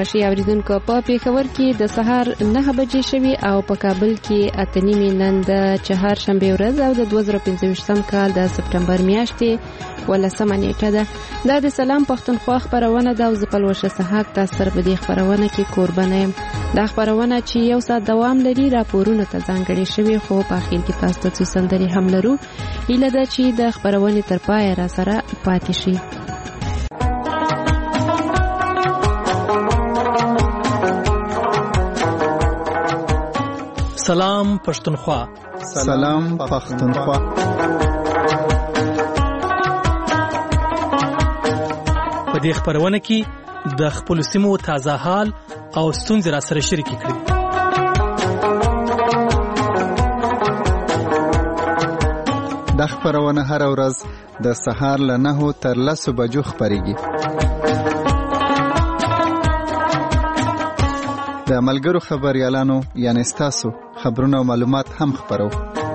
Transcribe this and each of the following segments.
راشي اوریدونکو. په پیښور کې د سهار 9 بجې شوي او په کابل کې 8:30 نن د چهارشنبه ورځ او د 2025 کال د سپټمبر میاشتې 18 نیټه ده. دا د سلام پښتونخوا خبرونه ده او زه پلوشه سحاق تاسو سره په دې خبرونه کې قربانه یم. دا خبرونه چې یو ساعت دوام لري راپورونه ته ځانګړي شوي خو په اخر کې تاسو ته څه سندري هم لرو. هیله ده چې د خبرونې تر پای را سره پاتې شي. سلام پښتونخوا. سلام پښتونخوا. په دې خبرونه کې د خپل سیمو تازه حال او ستونزې را سره شریکې کړي. د خبرونه هر ورځ د سهار له 9 تر 10 بجو خبريږي. د ملګرو خبريالانو یعنی تاسو خبرونه او معلومات هم خبرو.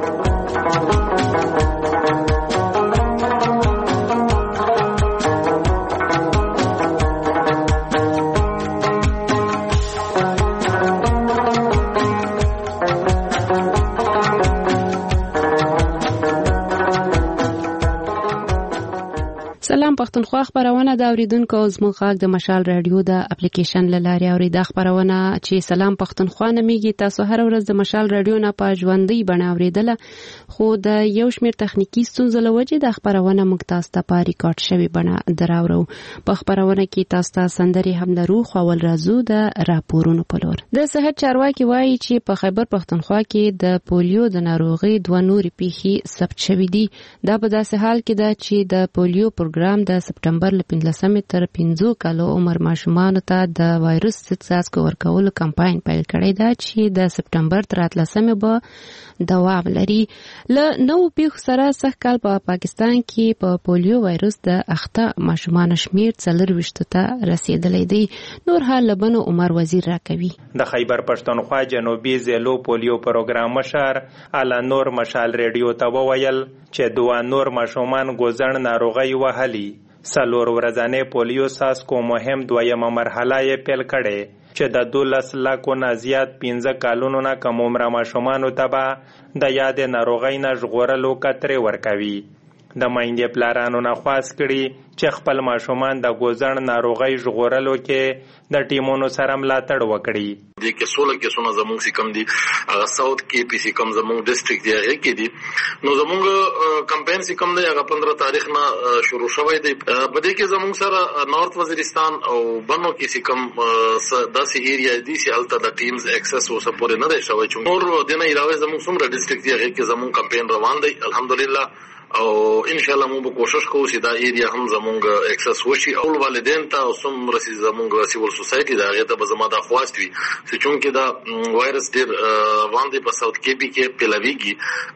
سلام پښتونخوا خبرونه د اوریدونکو زموږ غږ د مشال رادیو د اپلیکیشن له لارې اوري. خبرونه چې سلام پښتونخوا نمیږي تاسو هر ورځ د مشال رادیو نه په ژوندۍ بڼه اوریدله خو د یو شمېر تخنیکی ستونزو له وجې د خبرونه موږ تاسو ته په ریکارډ شوی بڼه دراوړو. په خبرونه کې تاسو ته سندري هم لرو خو ول راځو د راپورونو په لور. د صحت چارواکي وایي چې په خیبر پښتونخوا کې د پولیو د ناروغي 2 نورې پیښې ثبت شوې دي. دا په داسې حال کې ده چې د پولیو پروګرام د سپټمبر له 15 تر 15 کالو عمر ماشومانو ته د وایرس ضد څاڅکو ورکولو کمپاین پیل کړی دی چې د سپټمبر تر 13 به دوام لري. له نو پیښو سره سږ کال په پاکستان کې په پولیو وایرس د اخته ماشومان شمیر 24 ته رسیدلی دی. نور حال لبنو عمر وزیر راکوي. د خیبر پښتونخوا جنوبي ضلعو پولیو پروګرام مشر اعلی نور مشال ریډیو ته وویل چې 2 نور ماشومان ګوزن ناروغي وهلي. 4 ورځې پولیو ساسکو مهم 2مه مرحله یې پیل کړې چې د 12 لکو نه زیات 15 کالونو نه کم عمر ماشومانو ته به د یاد ناروغۍ نه ژغورلو کترې ورکوي. د مایندې پلارانو نه خواست کړي چې خپل ماشومان د ګوزن ناروغۍ ژغورلو کې د ټیمونو سره ملاتړ وکړي. د کې 16 کیسونه زموږ سیکم دي هغه ساوث کې پی سی کم زموږ ډیسټریکټ دی هغه کې دي. نو زموږ کمپاین سیکم دی هغه 15 تاریخ نه شروع شوی دی. په دې کې زموږ سره نارث وزیرستان او بنو کې سیکم داسې ایریا دي چې الته د ټیمز اکسس او سپورټ نه دی شوی. چې نور دنه علاوه زموږ څومره ډیسټریکټ دی هغه کې زموږ کمپاین روان دی الحمدلله او ان شاء الله موږ کوشش کوو چې دا ایریا هم زموږ اکسس وشي. اول والدین ته او سم رسي زموږ سیول سوسایټي دا هغه ته به زما د خواست وي چې چونکه دا وایرس ډیر باندې په ساوث کې بي کې پلاویږي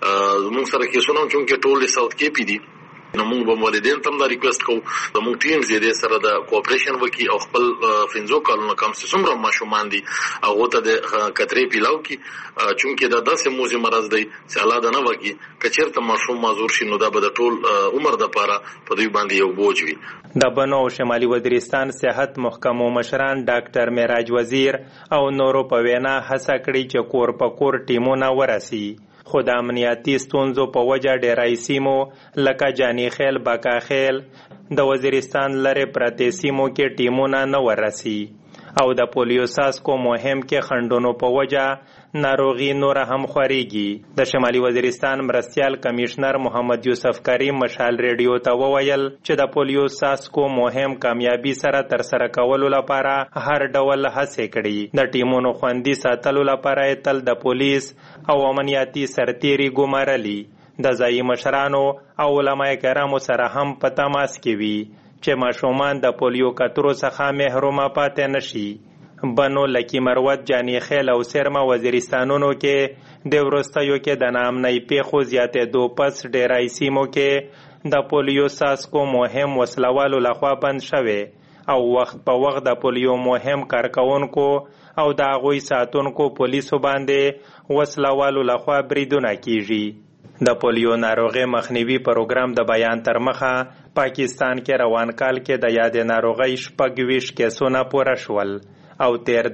موږ سره کې سونم چونکه ټول ساوث کې پی دي. نو موږ به والدین ته دا ریکوست کوو زموږ ټیم زیاده سره د کوآپریشن وکي او خپل 15 کالونو کم څومره ماشومان دي هغه ته د کترې پیلاو کی چونکه دا داسې موزي مرز دی چې الله دا نه وکي کچیرته ماشوم معذور شي نو دا به د ټول عمر د پاره په دوی باندې یو بوج وي. د بنو شمالي وزیرستان صحت محکمو مشران ډاکټر معراج وزیر او نورو په وینا هڅه کړې چې کور په کور ټیمونه ورسي. خو د امنیتي ستونزو په وجه ډیری سیمو لکه جانی خیل باکا خیل د وزیرستان لرې پرتې سیمو کې ټیمونه نه ورسي او د پولیو ساسکو مهم کې خندونو په وجه ناروغي نور هم خوريږي. د شمالي وزیرستان مرستيال کمشنر محمد یوسف کریم مشال ریډیو ته وویل چې د پولیو ساسکو مهم کامیابی سره تر سره کولو لپاره هر ډول هڅې کړي. د ټیمونو خوندي ساتلو لپاره تل د پولیس او امنیتي سرتیري ګمارلي. د ځایي مشرانو او علماء کرامو سره هم په تماس کې وي چې ماشومان د پولیو کترو څخه محروم پاتې نشي. بنو لکی مروت جانی خیل او سرما وزیرستانونو کې د ورستیو کې د نامنۍ پیښو زیاتېدو پس ډیری سیمو کې د پولیو ساسکو مهم وسلوالو لخوا بند شوی او وخت په وخت د پولیو مهم کارکونکو او د هغوی ساتونکو پولیسو باندې وسلوالو لخوا بریدونه کیږي. د پولیو ناروغي مخنیوي پروګرام د بیان تر مخه پاکستان کې روان کال کې د یاد ناروغي 26 کیسونه پوره شول او تیر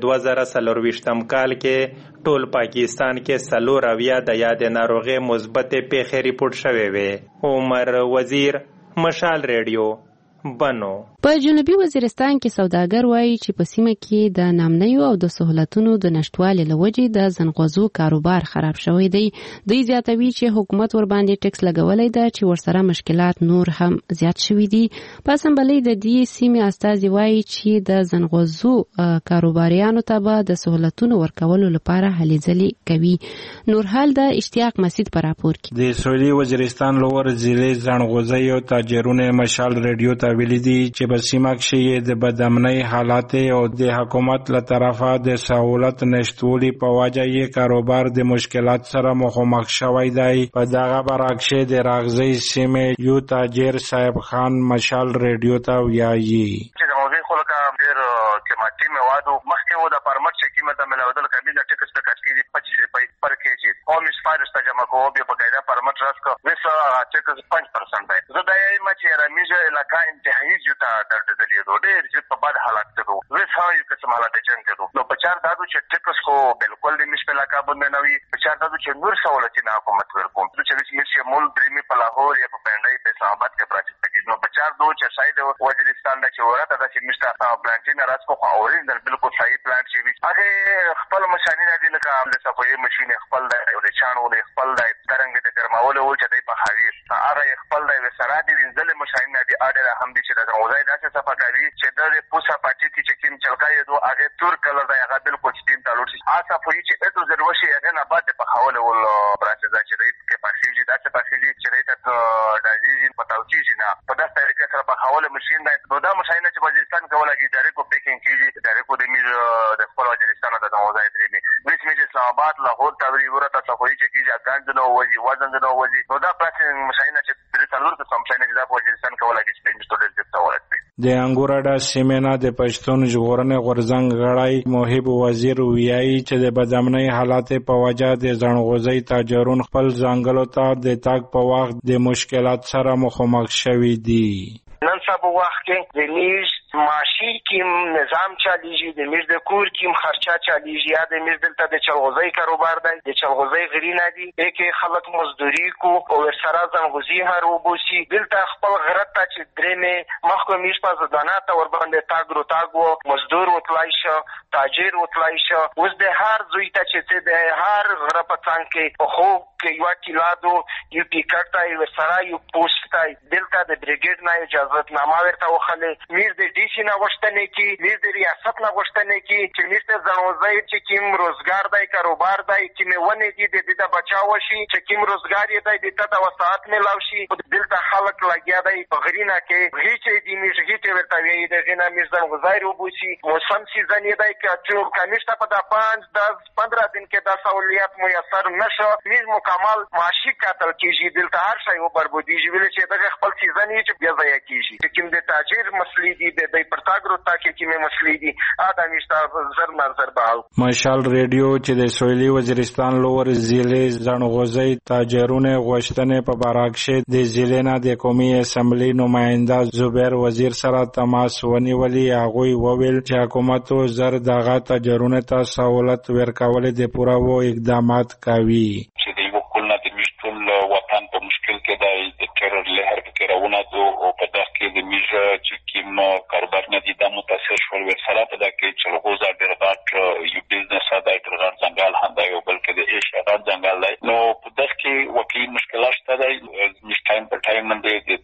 2024 کال کې ټول پاکستان کې 4 د یاد ناروغي مثبت پیښې ریپورت شوې وې. عمر وزیر، مشال ریډیو، بنو. په جنوبي وزیرستان کې سوداګر وایي چې په سیمه کې د نامنیو او د سہولتونو د نشټوالي لوجې د زنغوزو کاروبار خراب شوی دی. دوی زیاتوي چې حکومت ور باندې ټیکس لګولای دی چې ورسره مشکلات نور هم زیات شوي دي. په اسمبلۍ د دې سیمې استازي وایي چې د زنغوزو کاروباریانو ته به د سہولتونو ورکولو لپاره هلې ځلې کوي. نورحال د اشتیاق مسجد پر راپور کې د سویلي وزیرستان لور ضلع زنغوزي او تاجرونه مشال ریډیو ته ویلي دي چې په سیمه کې د بدامنۍ حالات او د حکومت له طرفه د سہولت نشټولي په وجه یې کاروبار د مشکلات سره مخامخ شوی دی. په دغه برعکس د راغزي سیمې یو تاجر صاحب خان مشال ریډیو ته وایي چې د موضوع خلک ډېر قیمتي مواد مخکې و د پرمټ چې قیمته ملاودل کمیله ټیکس ته کټ کیږي 25 روپۍ پر کیجی او مش فارس ته جمع کوو به بقاعده پرمټ راسکو وسه ټیکس 5% دی. زه د یې مچ رمیجه علاقہ انتهایی جوتا درد دلی دو ډېر چې په بد حالت کې دو وسه یو قسم حالت چن کې دو نو په چار دادو چې ټیکس خو بالکل د مش په علاقہ باندې نوي په چار دادو چې نور سہولتي نه حکومت ورکوم چې مش مول درېمي په لاهور یا په پندای په اسلام آباد کې پراچې کې نو په چار دو چې سايد وزیرستان د چورته د چې مشتا پلانټین راس کو اورینل بالکل صحیح پلانټ شي هغه خپل ماشینونه دي لکه عامله صفوي ماشين خپل د او چانو د خپل د ترنګ د ګرماولو او چې د په حویس هغه خپل د وسرا دي ځل ماشینونه دي اړه هم دي چې د وزای داسې صفقاري چې د پوسا پاتې چې کیم چلکای دو هغه تور کلر د هغه بالکل سپین تالور شي آسا فوی چې اته ضروري هغه نه بعد په حواله ول پروسس چې د کې پاسیجي داسې پاسیجي چې د دایي په توچی نه په داسې طریقې سره په حواله ماشين دا د ماشینه چې وزیرستان کولای ډایرکټ کو پیکینګ کیږي ډایرکټ د میر د خپل وزیرستان د وزای درې ویس میج اسلام آباد لاهور تاوری ورته صفوي چې کیږي ګاند نو وځي وزن نو وځي نو دا پروسس ماشینه چې د تلور د سمشنه چې د وزیرستان کولای چې په سټوډنټ څه ورته د انګورډا سیمنا د پښتون ژغورنې غورزنګ غړای محب وزیر ویایي چې د بدامنۍ حالات په وجه د زنغوزي تاجرون خپل ځنګلو ته د تاګ په وخت د مشکلات سره مخامخ شوي دي. نن سبا وخت کې د میز معاشي کې نظام چالیږي د میز د کور کې خرچه چالیږي یا د میز دلته د چلغوزي کاروبار دی د چلغوزي غرینا دي کې خلک مزدوري کو او سره زنغوزي هر وبوسي دلته خپل غرت ته چې درېمه مخکې میز په ځدانه ته ور باندې تاګو مزدور وتلای شو تاجر وتلای شو اوس د هر زوی ته چې د هر غره په څنګ کې خو کې یو کیلادو یو ټیکټ یو سره یو پوسټ دلته د بریګیډ نه اجازه نامه ورته وخلې میز د ډي سی نه غوښتنه کی میز د ریاست نه غوښتنه کی چې میز د زنوزای چې کیم روزګار دی کاروبار دی چې مونه دي د دې بچاو شي چې کیم روزګار یې دی د وساعت ملاو شي دلته خلک لګیا دی په غرینا کې هیڅ دې میږي چې ورته وی د غینا میز زنوزای روبوسی موسم سیزن یې دی چې کمیشته په د 5-10-15 دن کې د سہولیات میسر نشو میز مکمل معاشي قتل کیږي دلته هر شی وبربودیږي ویل چې د خپل سیزن یې چې بیا ځای کیږي چې کوم د تاجر مسلې دي د پرتاګرو تاکي کې مسلې دي ادمشته زر منظر بال مشال ریډیو چې د سویلي وزیرستان لور ضلع زنغوزي تاجرونه غوښتنې په برعکس د ضلع نه د قومي اسمبلی نماینده زبیر وزیر سره تماس ونیولي هغه وویل چې حکومت زر دغه تاجرونه ته سہولت ورکول د پوره و اقدامات کوي چې د یو کول نه د مشتل وطن په مشکل کې د ټرور لهر کې راونه دو او په دغه کې د میجه چې کیم کاروبار نه دي د متاثر شول ورسره په دغه کې چې لغوزه ډېر یو بزنس دا ډېر ځنګل هم دی او بلکې د ایشیا ځنګل دی نو په دغه کې واقعي مشکلات شته دی مش ټایم پر ټایم باندې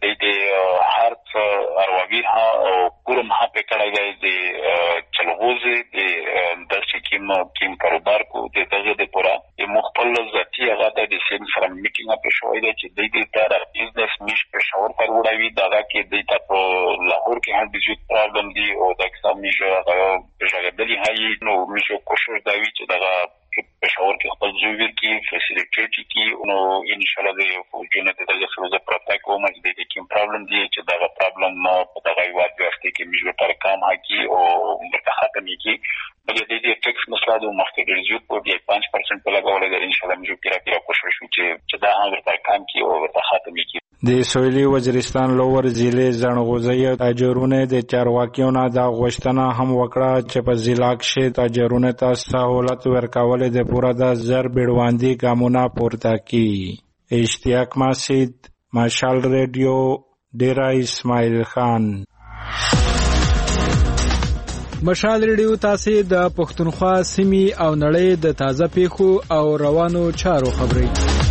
د هر ارواوی ها او کورم ها په کړه دی د چلغوزه د کیم کاروبار کو د دغه د پورا مخبل ذاتی هغه د سیم سره میټینګ په شوې ده چې د دې تر بزنس میش په شاور پر وړاوی دا کې د تاسو لاهور کې هم بيجوت پرابلم دی او د اکثر میشه په ژغدلې هي نو میشه کوشش دا وی چې دا په شاور کې خپل ځویر کې فیسیلیټیټ کی نو ان شاء الله د فوجونه د دغه سره پروتای کوم چې د کوم پرابلم دی چې دا پرابلم په دغه وخت کې میشه پر کام هکي او متخدمي کی بلکې د دې ټیکس مسله د مخکې ریزیوت په 5% په لګولې ده ان شاء الله میشه پیرا کوشش وکړي چې دا هغه پر کام کې او د خاتمي کې د سویلي وزیرستان لوور ضلع زڼغوزي تاجرونه د چارواکیونو د غوښتنه هم وکړه چې په ضلع کې تاجرونه ته سہولت ورکول د پوره د زر بیړواندي ګامونه پورته کړي. اشتیاق مسجد، مشال ریډیو، ډیرا اسماعیل خان. مشال ریډیو تاسو د پښتونخوا سیمې او نړۍ د تازه پیښو او روانو چارو خبري.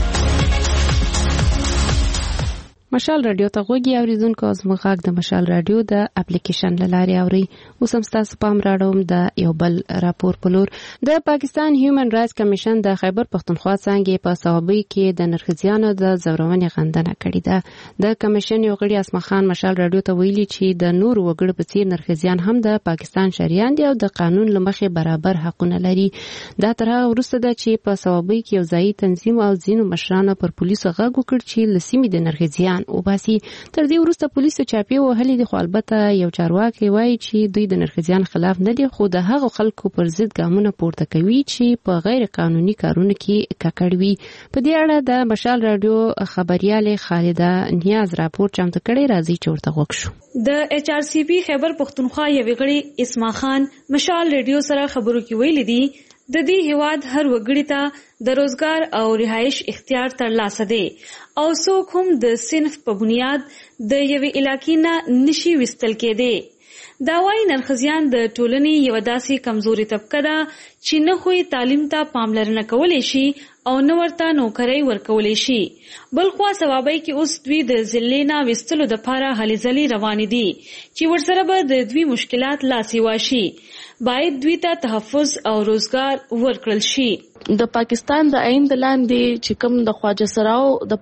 مشال رادیو ته غوږی اوریدونکو، زموږ غږ د مشال رادیو د اپلیکیشن لارې اوري. اوس هم تاسو پام راړوم د یو بل راپور په لور. د پاکستان هیومن رائټس کمیشن د خیبر پښتونخوا څنګه په صوابۍ کې د نرخزیانو د زورونې غندنه کړې ده. د کمیشن یو غړي اسما خان مشال رادیو ته ویلي چې د نور وګړو په څیر نرخزیان هم د پاکستان شریان دي او د قانون لمخې برابر حقونه لري. دا تر هغه وروسته ده چې په صوابۍ کې یو ځایي تنظیم او ځینو مشرانو پر پولیسو غږ وکړ چې لسیمې د نرخزیان وباسي. تر دې وروسته پولیسو چاپی وهلې دي، خو البته یو چارواکي وایي چې دوی د نرخزیان خلاف نه دي، خو د هغو خلکو پر ضد ګامونه پورته کوي چې په غیر قانوني کارونو کې ککړ وي. په دې اړه د مشال رادیو خبرياله خالده نیاز راپور چمتو کړی، راځي چې ورته غوښ شو. د ایچ آر سی بی خیبر پښتونخوا یو غړي اسما خان مشال رادیو سره خبرو کې ویلي دي د دې هواد هر وګړي ته د روزګار او رهایش اختیار ترلاسه دی او څوک هم د صنف په بنیاد د یوې علاقې نه نشي وستل کېدی. دا وايي نرخزیان د ټولنې یو داسې کمزوري طبقه ده چې نه خوي تعلیم ته پاملرنه کولی شي او نه ورته نوکرۍ ورکولی شي. بل خوا صوابۍ کې اوس دوی د ضلع نه وستلو دپاره هلې ځلې روانې دي چې ورسره به د دوی مشکلات لاسې واشي. باید دوی ته تحفظ او روزګار ورکړل شي. د پاکستان د آئین د لاندې چې کوم د خواجه سراو د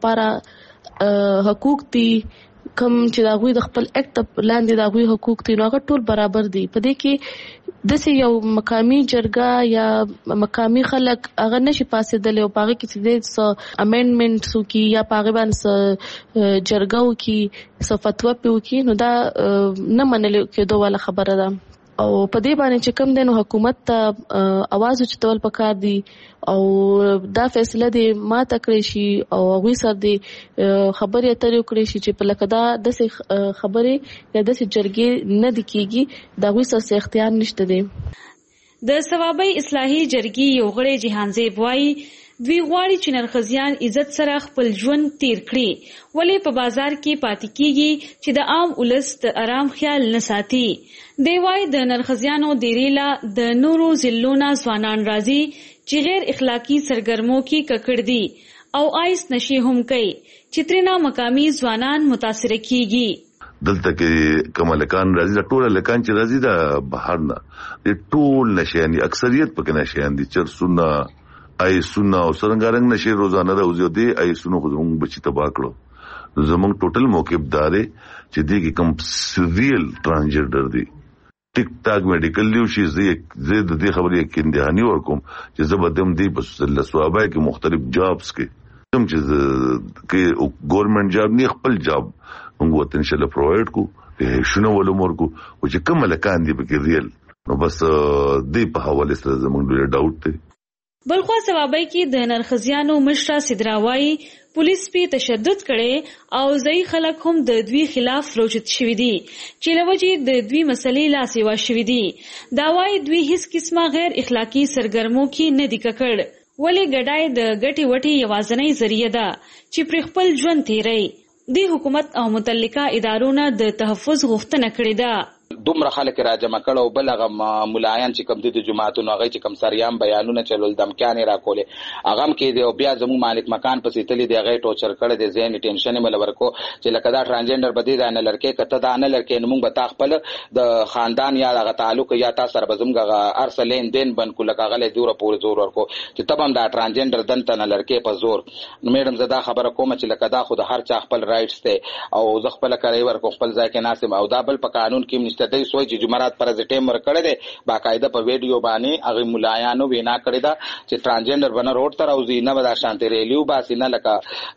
لپاره حقوق دي، کوم چې دا غوي د خپل اکټ لاندې دا غوي حقوق دي، نو هغه ټول برابر دي. په دې کې د یو مقامی جرګه یا مقامی خلک هغه نشي پاسېدل او پاغه کې د امندمنټ سو کی یا پاغه باندې جرګه وکي صفتوا په وکي، نو دا نه منل کېدو ولا خبره ده. او په دې باندې چې کوم دنو حکومت ته आवाज اوچتول پکار دي او دا فیصله دی ما تکړی شي او غوي سر دی خبرې اترې وکړي شي چې په لکه دا د خبرې یا د جرګې نه د کیږي دا غوي سر اختیار نشته دی. د ثوابي اصلاحي جرګې یو غړي جهان زیب وایي دوی غواړي چې نرخزیان عزت سره خپل ژوند تیر کړي، ولې په بازار کې پاتې کیږي چې د عام ولس د آرام خیال نه ساتي. دی وايي د نرخزیانو ډیریلا د نورو ضلعونو ځوانان راځي چې غیر اخلاقی سرګرمو کې ککړ دي او آیس نشي هم کوي چې ترنا مقامی ځوانان متاثر کیږي. دلته کې کمالکان راځي، د ټول لکان چې راځي د بهر نه د ټول نشيان دي، اکثریت پکې نشيان دي، چرسونه ای سونه او سرنګارنګ نشي روزانه راوځي دي، ای سونه خو موږ بچی تبا کړو. زمونږ ټوټل موقف دارې چې دې کې کم سیریل ترانسجنډر دي، ټیک ټاک میډیکل لیو شي. زه د دې خبرې کې اندهاني ورکوم چې زبردم دي په لسوابای کې مختلف جابس کې کوم چې کې ګورنمنت جاب نه خپل جاب موږ وته ان شاء الله پرووایډ کو شنو ولومور کو او چې کوم لکان دي په کې ریل نو بس دې په حواله سره زمونږ ډېر ډاوټ دی. بلخوا ثوابۍ کې د نرخزیانو مشره سدراوي پولیس په تشدد کړي او ځای خلک هم د دوی خلاف روجت شوي دي چې لوجې د دوی مسلې لا سیوا شوي دي. دا وايي دوی هیڅ قسمه غیر اخلاقی سرګرمو کې نه دي ککړ، ولې ګډای د ګټي وټي یوازنۍ ذریعہ ده چې پر خپل ژوند تیری. د حکومت او متعلقه ادارو نه د تحفظ غوښتنه کړې ده. دومره خلک راجمع کړه او بل هغه ملایان چې کوم د جماعتونو هغه چې کوم سریام بیانونه چلول دمکانې راکولې هغه هم کې دی او بیا زموږ مالک مکان پسې تللی دی هغه ټوچر کړه دی ځین ټینشن مل ورکو چې لکه دا ترانسجنډر بدی دا نه لړکې کته دا نه لړکې نو موږ به تا خپل د خاندان یا هغه تعلق یا تاسو سره به زموږ ارسلین دین بن کو لکه هغه دوره پورې زور ورکو چې تبم دا ترانسجنډر دنته نه لړکې په زور. نو میډم زه دا خبره کوم چې لکه دا خو د هر چا خپل رائټس دی او زه خپل کوي ورکو خپل ځای کې ناسم او دا بل په قانون کې نشته دی سوچ چې جمعرات پر ټیمر کړه دي باقاعده په ویډیو باندې هغه ملایانو وینا کړی دا چې ترانسجنډر بنا روډ تر اوځي نه ودا شانتي ریلیو باسي نه لکه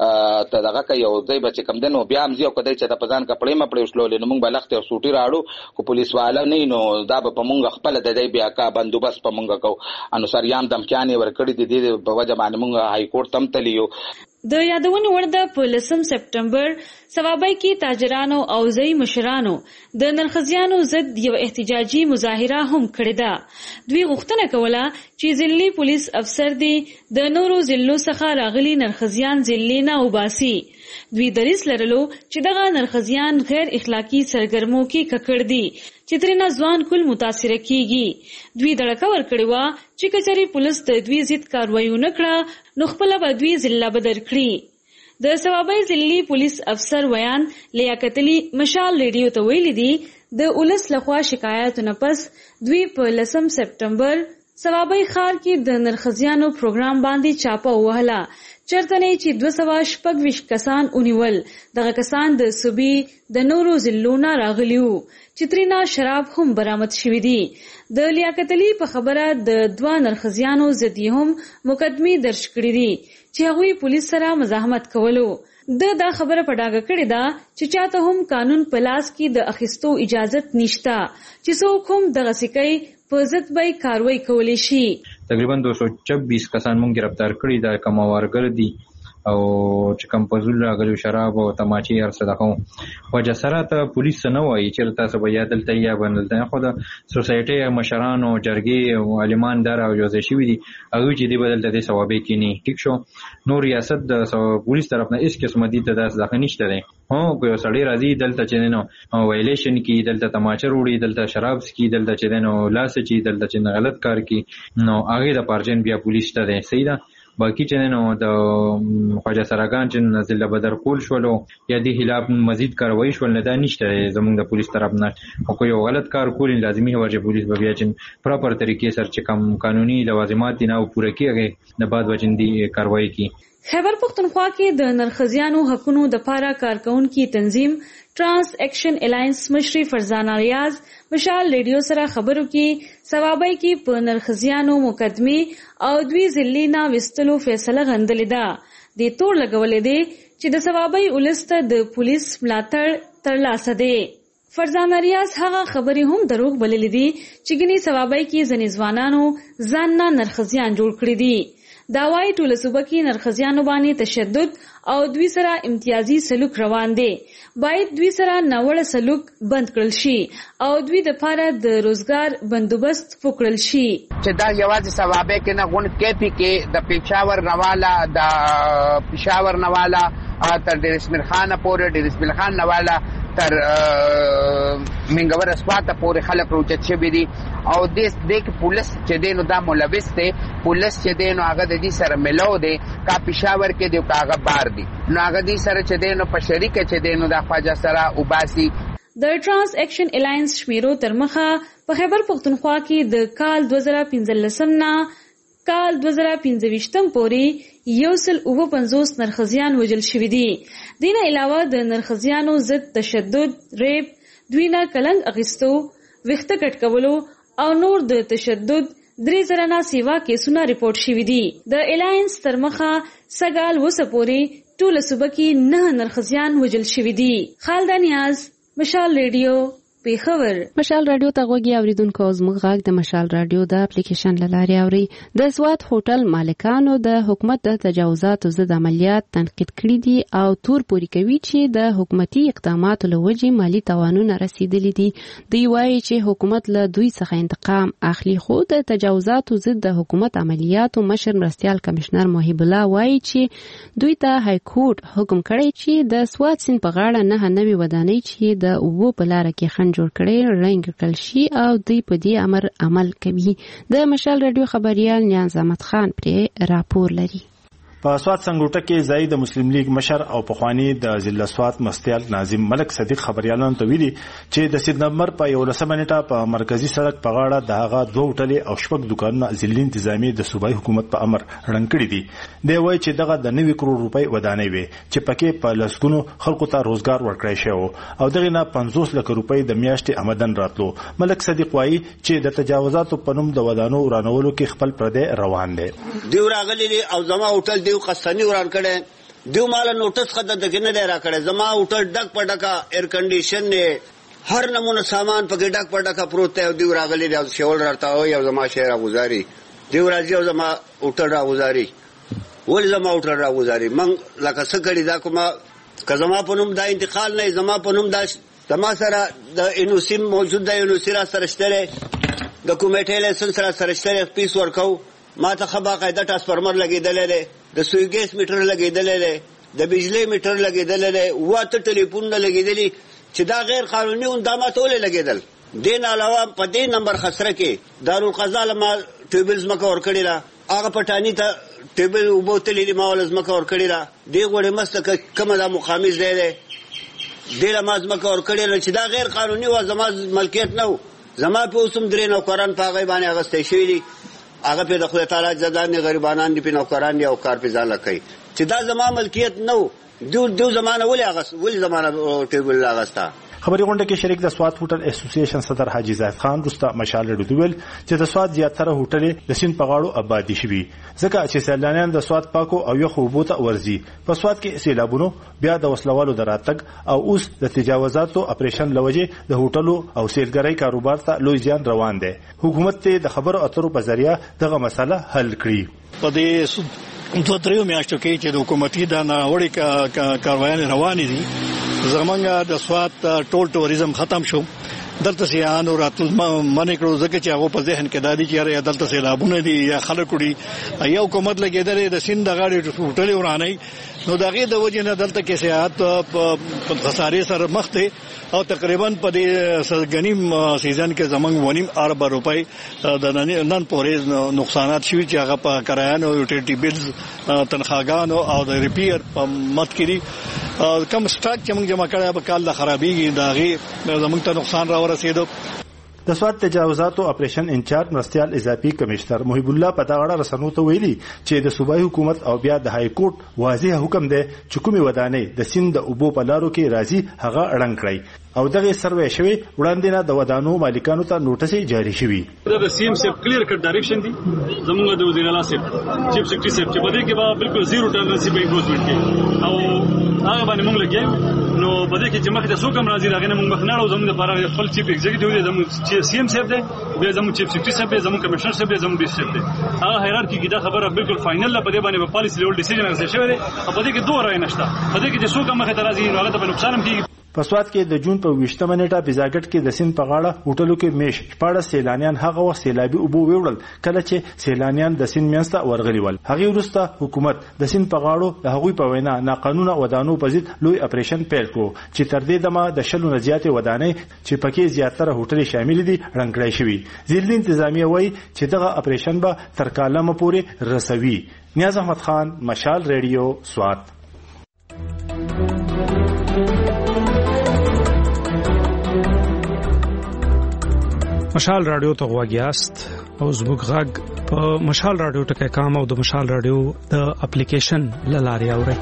ته دغه کوي او ځای بچ کم دنو بیا هم زیو کدی چې د پزان کپړې مپړې وشلول نو موږ بلخت او سوټي راړو کو پولیس والا نه نو دا په موږ خپل د دې بیا کا بندوبست په موږ کو انو سریام دمکانې ور کړی دي په وجه باندې موږ هاي کورټ تم تلیو. د یادونې وړ ده په 10 سپټمبر ثوابۍ کې تاجرانو او ځایي مشرانو د نرخزیانو ضد یو احتجاجي مظاهره هم کړې ده. دوی غوښتنه کوله چې ځلي پولیس افسر دی د نورو ضلعو څخه راغلي نرخزیان ځلې نه وباسي. دوی دریځ لرلو چې دغه نرخزیان غیر اخلاقی سرګرمو کې ککړ دي چې ترېنه ځوان کل متاثره کیږي. دوی دړکه ورکړې وه چې کچري پولیس د دوی ضد کاروایي ونه کړه نو خپله به دوی ضلع بدر کړي. د ثوابۍ ضلعي پولیس افسر ویان لیاقت علي مشال ریډیو ته ویلي دي د ولس لخوا شکایاتو نه پس دوی په 10 سپټمبر ثوابۍ ښار کې د نرخزیانو پروګرام باندې چاپه ووهله چرته نه چې 226 کسان ونیول. دغه کسان د صوبې د نورو ضلعو نه راغلي وو چې ترېنه شراب هم برآمد شوي دي. د لیاقت علي په خبره د 2 نرخزیانو ضد هم مقدمې درج کړي دي چې هغوی پولیس سره مزاحمت کولو. دا خبره په ډاګه کړې ده چې چاته هم قانون په لاس کې د اخیستو اجازت نشته چې څوک هم دغسې کوي په ضد به یې کاروایي کولی شي. تقریبا 226 کسان مونږ گرفتار کړي دا کوم وارګر دي او چې کوم په زول راغلي شراب او تماچې هر څه دغه وجه سره ته پولیس نه وایي چې تاسو به یا دلته یا بندلته خو د سوسایټي مشران او جرګې او عالمان در او جوړ شوي دي هغه چې دی بدلته د ثوابې کې نه ټیک شو. نو ریاست د پولیس طرف نه هیڅ قسم دي ته داسې نشته دی. هو په سړی راځي دلته چې نو وایلیشن کې دلته تماچه وروړي دلته شراب سکي دلته چې نو لاس چې دلته چې غلط کار کوي نو هغه د پارجن بیا پولیس ته دی صحیح ده. باقی چې نو د خواجه سراګان چې ضلع بدر کول شولو یا د خلاف مزید کاروایی شول نه دا نشته زموږ د پولیس طرف نه. او کوئی غلط کار کول لازمي هو چې پولیس به بیا چې پراپر طریقې سره چې کوم قانوني لوازمات نه پوره کیږي نه بعد وجندي کاروایی کی. خیبر پختونخوا کې د نرخزیانو حقونو د پاره کارکونکو تنظیم ټرانس ایکشن الاینس مشري فرزانه ریاض مشال ریډیو سره خبرو کې ثوابۍ کې په نرخزیانو مقدمې او دوی ضلعي نه وستلو فیصله غندلې ده. د تور لګولې دي چې د ثوابۍ ولسته د پولیس ملاتړ ترلاسه دی. فرزانه ریاض هغه خبرې هم دروغ بللې دي چې ګنې ثوابۍ کې ځینې ځوانانو ځان نه نرخزیان جوړ کړي دي. دا وايي ټوله صوبه کې نرخزیانو باندې تشدد او دوی سره امتیازي سلوک روان دی. باید دوی سره ناوړه سلوک بند کړل شي او دوی د پاره د روزګار بندوبست وکړل شي. چې دا یوازې ثوابۍ کې نه غون کېپی کې د پېښور نواله د پېښور نواله تر ډېر اسمیر خان پورې ډېر اسمیر خان نواله تر منګور اسپاته پورې خلک روچت شوي دي او د پولیس چې دی نو دا ملوث دی. پولیس چې دی نو هغه د دې سره ملو دی کا پېښور کې دی کا هغه بار دی نو هغه دې سره چې دی نو په شریکه چې دی نو د خواجه سره وباسي. د ټرانس ایکشن الاینس شمیرو تر مخه په خیبر پختونخوا کې د کال 2015 نه کال 2025 پورې 150 نرخزیان وژل شوي دي. دینه علاوه د نرخزیانو ضد تشدد، ریپ، دوی نه کلنګ اخیستو، ویښته کټ کولو او نور د تشدد 3,000 نه سیوا کیسونه ریپورت شوي دي. د الاینس تر مخه سګال وسه پورې ټوله صوبه کې 9 نرخزیان وژل شوي دي. خالد نیاز، مشال ریډیو، پیښور. مشال رادیو ته غوږی اوریدونکو زموږ غږ د مشال رادیو د اپلیکیشن لاري اوري. د سوات هوټل مالکانو د حکومت د تجاوزاتو ضد عملیات تنقید کړي دي او تور پوري کوي چې د حکومتي اقداماتو له وجې مالی تاوانونه رسیدلي دي. دوی وایي چې حکومت له دوی څخه انتقام اخلي. خو د تجاوزاتو ضد د حکومت عملیاتو مشر مرستیال کمشنر محب الله وایي چې دوی ته های کورټ حکم کړی چې د سوات سیند په غاړه 9 نوې ودانۍ چې د اوبو په لاره کې خنډ جوړ کړي رنګ کړل شي او دوی په دې امر عمل کوي. د مشال رادیو خبريال نیاز احمد خان پر راپور لري. په سوات سنگوټه کې ځای د مسلم لیگ مشر او پخوانی د ضلع سوات مستیال ناظم ملک صدیق خبريالانو ته ویلي چې د سپتمبر په 11 نیټه په مرکزی سړک په غاړه د هغه 2 هوټلې او 6 دکانونه ضلعي انتظامی د صوبایي حکومت په امر رنګ کړي دي. دی وایي چې دغه د 9 کروڑ روپۍ ودانۍ وي چې پکې په لسګونو خلکو ته روزګار ورکړی شو او دغه نه 50 لک روپۍ د میاشتې آمدن راتلو. ملک صدیق وایي چې د تجاوزاتو په نوم د ودانو ورانولو کې خپل پردې روان دي. دیو راغلي او زما هوټل دیو قسطنی وران کړي دیو مال نوټس خد د کنه دی را کړي زما هوټل ډک پډکا ایر کنډیشن نه هر نمونه سامان پکې ډک پډکا پروت دی. دیو راغلي او شول راته او زما شهر غزاري دیو راځي او زما هوټل را غزاري ولې زما موټر راوځاري من لکه څه کړي دا کومه که زما په نوم دا انتقال نه زما په نوم دا زما سره د انوسی موجود دی انوسی را سره شته د کمیټې لایسنس را سره شته پیس ورکو ما ته خبا قاعده ټرانسفارمر لګیدل دی د سوی ګیس میټر لګیدل دی د بجلی میټر لګیدل دی واته ټلیفون لګیدلی چې دا غیر قانوني اندامات ولې لګیدل دین علاوه په دې نمبر خسره کې دارالقضا لما ټیبلز مکه ور کړی را هغه پټانی ته ټیبل وبوتلې ما ولز مکه ور کړی را دی غوړې مسته کومه دا مخامز دی ډیره مازمکه ور کړی چې دا غیر قانوني و زما ملکیت نه و زما په اوسم درې نوکران په هغه باندې اغستې شوي دي هغه په د خدای تعالی ځدانې غریبانان دي په نوکران دي او کار په ځاله کوي چې دا زما ملکیت نه و دو زمانه ولې زمانه ټیبل اغستا خبري غونډه کې شریک د سواد هوټل اسوسییشن صدر حاجی زاهد خان رستا مشال رډو ویل چې د سواد زیاتره هوټل د سین په غاړو آبادی شوي ځکه چې سیلانیان د سواد پاکو او یو خوبوته ورزي په سواد کې سیلابونو بیا د وسلوالو دراتګ او اوس د تجاوزاتو اپریشن لوجه د هوټلو او سیلګرۍ کاروبار ته لوی زیان روان دي حکومت ته د خبرو اترو په ذریعہ دغه مسله حل کړي په دې 2-3 میاشتو کې چې د حکومتي د ناوړي کاروایان روانې دي زمونږ د سواد ټول ټوریزم ختم شو دلته سیاحانو راتل منې کړو ځکه چې هغه په ذهن کې دادی چې یاره دلته سیلابونه دي یا خلک وړي یو حکومت لګېدلې د سیند د غاړې هوټلې ورانې نو دغه د وجه نه دلته کې سیاحت په خسارې سره مخ ته او تقریبا په دې غنیم سیزن کې زمونږ 1.5 ارب روپۍ د نن پورې نقصانات شوي چې هغه په کرایانو یوټیلیټي بیلز تنخواګانو او د ریپیر په مت کې کم سټاک چې موږ جمع کړی به کال د خرابېږي دغه زمونږ ته نقصان راورسېدو د سواد تجاوزاتو اپریشن انچارج مرستيال اضافي کمشنر محب الله په دغه رسنو ته ویلي چې د صوبایي حکومت او بیا د های کورټ واضح حکم دی چې کومي ودانې د سیند د اوبو په لارو کې راځي هغه اړنګ کړي او دغه سروې شوی وړاندې نه د ودانو مالکانو ته نوټس جاری شوی دا سیم سیف کلیر کټ ډایرکشن دی زموږ د وزیر اعلی سیف چیف سیکریټری سیف چې بده کې به بالکل زیرو ټالرنس په انفورسمنت کې او هغه باندې موږ لګیو نو بده کې چې مخ ته څوک هم راځي راغنه موږ مخناړو زموږ لپاره خپل چیف ایگزیکټیو دی زموږ سی ام سیف دی به زموږ چیف سیکریټری سیف دی زموږ کمشنر سیف دی زموږ ډی سیف دی هغه هایرارکی کې دا خبره بالکل فائنل په دې باندې په پالیسی لیول ډیسیژن اخیستل شوی دی او بده کې دوه رائے نشته بده کې چې څوک هم مخ ته راځي نو هغه ته نقصان هم کیږي په سواد کې د جون په 20 منېټه بزاګټ کې د سین په غاړه هوټلو کې میش 14 سیلانیان هغه وخت سیلابي اوبو ویوړل کله چې سیلانیان د سین میانسته ورغلي ول هغه وروسته حکومت د سین په غاړو د هغوی په وینا ناقانونه ودانو په ضد لوی اپریشن پیل کړو چې تر دې دمه د شلو نه زیاتې ودانې چې پکې زیاتره هوټلې شامل دي رنګړای شوی ځل انتظامیه وایي چې دغه اپریشن به تر کالمه پورې رسوي نیاز احمد خان مشال ریډیو سواد مشال رادیو ته غواګیاست او زموږ غږ په مشال رادیو ټکي کام او د مشال رادیو د اپلیکیشن لاري اوري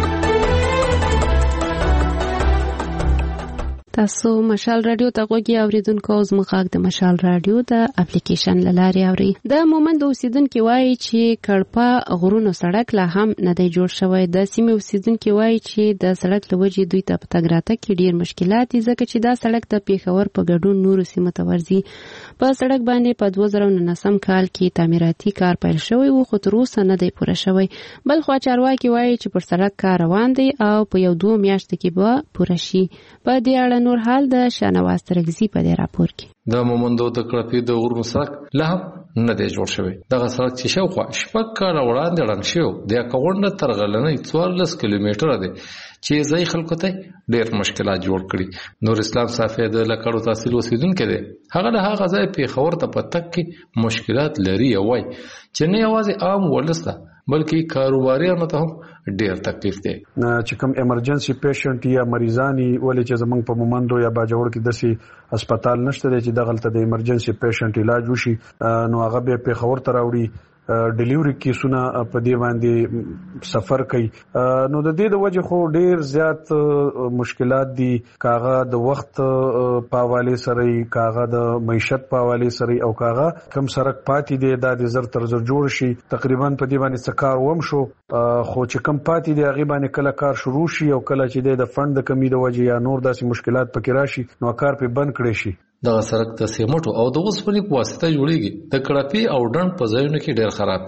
تاسو مشال رادیو ته غوږی اوریدونکو او زموږ غږ د مشال رادیو د اپلیکیشن لاري اوري د مومند اوسیدونکو وایي چې کړپا غرونو سړک لا هم نه دی جوړ شوی د سیمې اوسیدونکو وایي چې د سړک لوجې دوی ته په تګراته کې ډیر مشکلات دي ځکه چې دا سړک د پیښور په ګډون نورو سیمو ته ورځي په سړک باندې په 2019 کال کې تعمیراتي کار پیل شوی و خو تر اوسه نه دی پوره شوی بل خو چارواکي وایي چې پر سړک کار روان دی او په یو 2 میاشتو کې به پوره شي په دې اړه نور حال د شانواز ترغزي په دې راپور کې د مومندو د کړپی د غرونو سړک لا هم نه دی جوړ شوی دغه سړک چې شاوخوا شپږ کاله وړاندې ړنګ شو د کاونډ تر غلنې 14 کیلومتره دی چې ځای خلکو ته ډېر مشکلات جوړ کړي نور اسلام صافی د لکړو تحصیل اوسیدونکو دی هغه له هغه ځای پیښور ته په تک کې مشکلات لري وای چې نه یوازې عام ولسته بلکې کاروباریانو ته هم ډېر تکلیف دی چې کوم ایمرجنسي پیشنټ یا مریضانی ولې چې زمونږ په مومندو یا باجوړ کې دسي هسپتال نشته دی چې دغلته د ایمرجنسي پیشنټ علاج وشي نو هغه به پیښور ته راوړي ډیلیوري کیسونه په دې باندې سفر کوي نو د دې د وجه خو ډیر زیات مشکلات دي کاغه د وخت په حواله سره کاغه د معیشت په حواله سره او کاغه کم سرک پاتې دي د زر تر زر جوړ شي تقریبا په دې باندې سکار وم شو خو چې کم پاتې دي هغه باندې کله کار شروع شي او کله چې د فند کمی د وجه یا نور داسې مشکلات پکې راشي نو کار په بند کړي شي دغه سړک د سیمټو او د اوسپنې په واسطه جوړیږي د کړپی او ډنډ په ځایونو کې ډېر خراب دی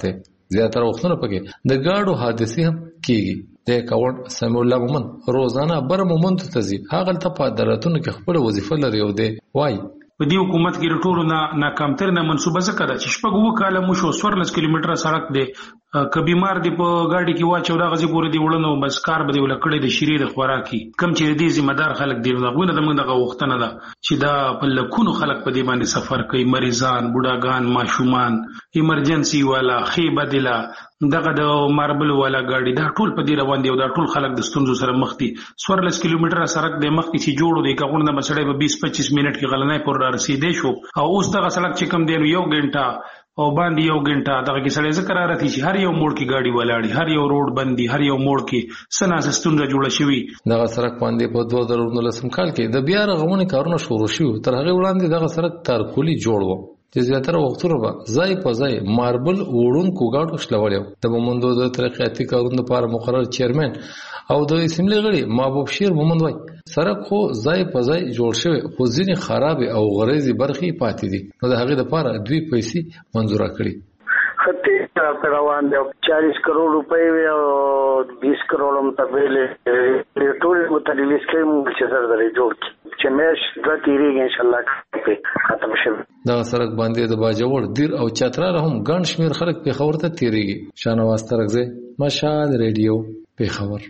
زیاتره وختونه پکې د ګاډو حادثې هم کیږي. د کاوند سمیع الله مومن روزانه بر مومن ته ځي، هغه ته په عدالتونو کې خپل وظیفه لري او دی وای په دې حکومت کې ټولو ناکامتر نه منسوبه ذکر چې شپږ وو کاله مو شو 14 کیلومتره سړک دی که بیمار دی په گاډي کې واچو دا غزي پورې دی وړنو بس کار به دی ولکړې د شری د خوراکي کم چې دې ذمہ دار خلک دی دغه نه دغه وختنه ده چې دا په لکونو خلک په دې باندې سفر کوي، مریضان، بوډاګان، ماشومان، ایمرجنسي والا، خیبه دلا، دغه د ماربل والا گاډي دا ټول په دې روان دي او دا ټول خلک د ستونزو سره مخ دي. 14 کیلومتره سړک د مخ کې چې جوړو دی کغون نه بسړې په 20-25 منټ کې غلنای پر رسیدې شو او اوس دغه سړک چې کم دی 1 غنټه او باندې 1 غنټه دغه کې سړی ذکر راځي چې هر یو موړ کې گاډي ولاړی، هر یو روډ بندي، هر یو موړ کې سناسستونه جوړه شوی. دغه سړک باندې په 2019 کال کې د بیا رغونې کارونه شروع شو. تر هغه وړاندې دغه سړک تارکولي جوړ و چې زیاتره وختونه به ځای په ځای ماربل وړونکو ګاډو شلولې. د مومندو د ترقیاتي کارونو لپاره مقرر چیرمن او د اسمبلی غړي محبوب شیر مومند وای سړک خو ځای په ځای جوړ شوی خو ځینې خراب او غریزي برخې پاتې دي، نو د هغې لپاره دوی پیسې منظوره کړي. خطي روان دی 40 کروڑ روپۍ او 20 کروڑ متبیل ټول متدلیس کې موږ چې سره درې جوړ چې مېش د تیریږي ان شاء الله ختم شي. دا سړک باندې د باجوړ دیر او چترال هم ګڼ شمیر خلک په خبرته تیریږي. شانواز ترغزه مشال ریډیو په خبر.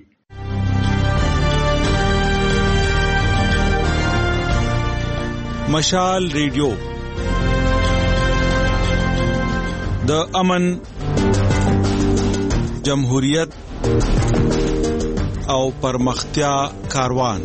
مشال ریډیو د امن، جمهوریت او پرمختیا کاروان.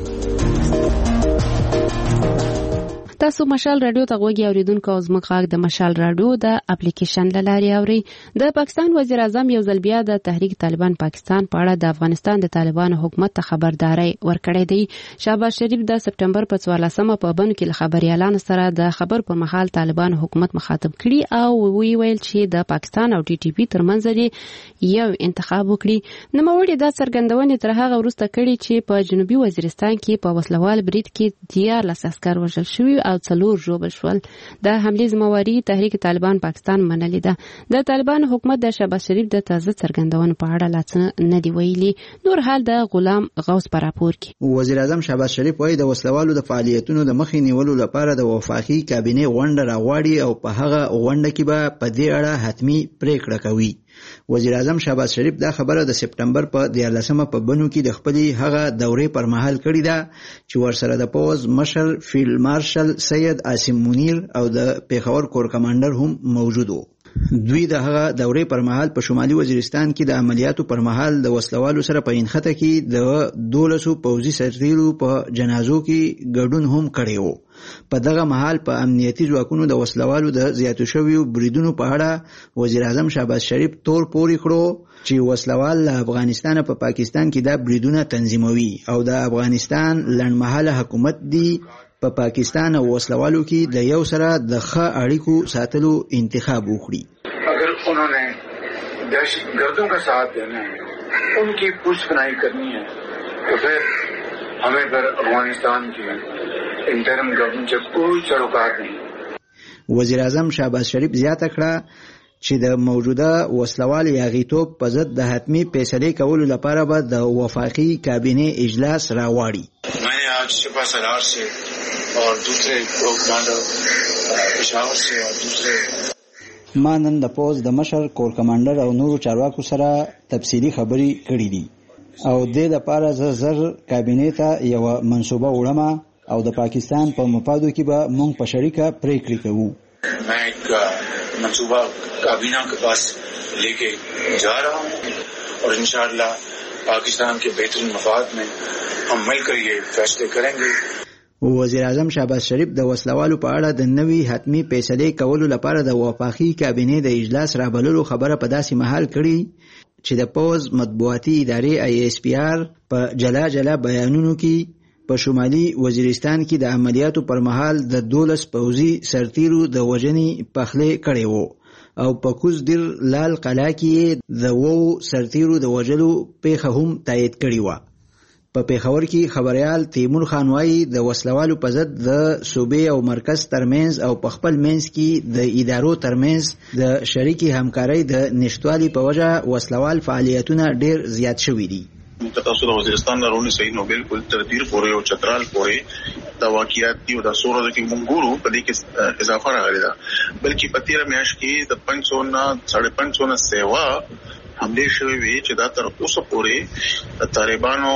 تاسو مشال رادیو ته غوږی اوریدونکو او زموږ غږ د مشال رادیو د اپلیکیشن لاري اوري. د پاکستان وزیر اعظم یو ځل بیا د تحریک طالبان پاکستان په اړه د افغانستان د طالبانو حکومت ته خبرداري ورکړې دی. شهباز شریف د سپټمبر په 14مه په بن کې خبريالانو سره د خبر پر مهال طالبان حکومت مخاطب کړي او ویل چې د پاکستان او ټي ټي پی ترمنځ یو انتخاب وکړي. نو موړي د څرګندونې تر هغه وروسته کړي چې په جنوبي وزیرستان کې په وسلوال برید کې 14 عسكر وژل شوي او 4 ژوبل شول. د حملې ذمہواری تحریک طالبان پاکستان منلې ده. د طالبان حکومت د شهباز شریف د تازه څرګندونې په اړه لاڅ نه دی ویلي. نور حال د غلام غوث پر راپور کې وزیر اعظم شهباز شریف وايي د وسلوالو د فعالیتونو د مخې نیولو لپاره د وفاقي کابینه غونډه راغواړي او په هغه غونډه کې به په دې اړه حتمی پریکړه کوي. وزیر اعظم شهباز شریف دا خبره د سپټمبر په 14مه په بنو کې د خپلې هغه دورې پر مهال کړې ده چې ورسره د پوز مشر فیلډ مارشل سید عاصم منیر او د پیښور کور کمانډر هم موجود وو. دوی د هغه دورې پر مهال په شمالي وزیرستان کې د عملیاتو پر مهال د وسلوالو سره په انخته کې د 12 پوځي سرتیرو په جنازو کې ګډون هم کړی وو. په دغه مهال په امنیتي ځواکونو د وسلوالو د زیاتو شویو بریدونو په اړه وزیر اعظم شهباز شریف تور پوري کړو چې وسلوال له افغانستان په پاکستان کې دا بریدونه تنظیموي او د افغانستان لنډمهاله حکومت دی په پاکستان او وسلوالو کې د یو سره د ښه اړیکو ساتلو انتخاب وکړي. اگر انہوں نے دہشت گردوں کا ساتھ دینا ہے، ان کی پوچھ پناہی کرنی ہے، تو پھر ہمیں پر افغانستان کی انٹرم گورنمنٹ سے کوئی سروکار نہیں. وزیر اعظم شهباز شریف زیاته کړه چې د موجوده وسلوال یاغیتوب په ضد د حتمی فیصلې کولو لپاره به د وفاقي کابینه اجلاس راوړي. میں نے آج سپا سالار سے اور دوسرے کمانڈر پشاور سے اور دوسرے ما نن د پوز د مشر کور کمانډر او نورو چارواکو سره تفصیلی خبري کړې دي او د لپاره زر کابینه ته یو منصوبه وړم او د پاکستان په مفادو کې به مونږ په شریکه پریکړې کوو. میں ایک منصوبہ کابینہ کے پاس لے کے جا رہا ہوں اور انشاءاللہ پاکستان کے بہترین مفاد میں ہم مل کر یہ فیصلے کریں گے. وزیر اعظم شهباز شریف د وسلوالو په اړه د نوي حتمی فیصلې کولو لپاره د وفاقي کابینه د اجلاس رابللو خبره په داسې محل کړي چې د پوز مطبوعاتي ادارې ISPR په جلا بیانونو کې په شمالي وزیرستان کې د عملیاتو پر مهال د 12 پوځي سرتیرو د وژنې پخلې کړې وو او په کوزدر لال قلعه کې د 2 سرتیرو د وژلو پیښه هم تایید کړې وه. په پیښور کې خبريال تیمور خان وايي د وسلوالو په ضد د صوبې او مرکز ترمنځ او په خپل منځ کې د ادارو ترمنځ د شریکي همکارۍ د نشټوالي په وجه وسلوال فعالیتونه ډیر زیات شوي دي. تاسو د وزیرستان نه رونی صحیح نو بالکل ترتیر پورې او چترال پورې د واقعیت دی او د سورو د کې مونږ په دې کې اضافه راغلی دا بلکې په 13 میاشت کې د 500 نه 550 سیوا حمله شوې وي چې دا تر اوسه پورې د طالبانو